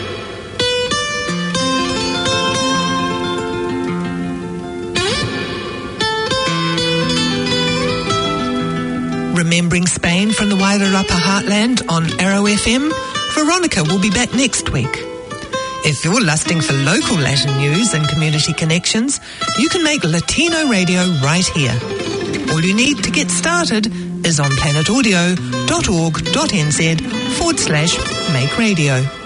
Remembering Spain from the Wairarapa Heartland on Arrow F M, Veronica will be back next week. If you're lusting for local Latin news and community connections, you can make Latino radio right here. All you need to get started is on planetaudio.org.nz forward slash make radio.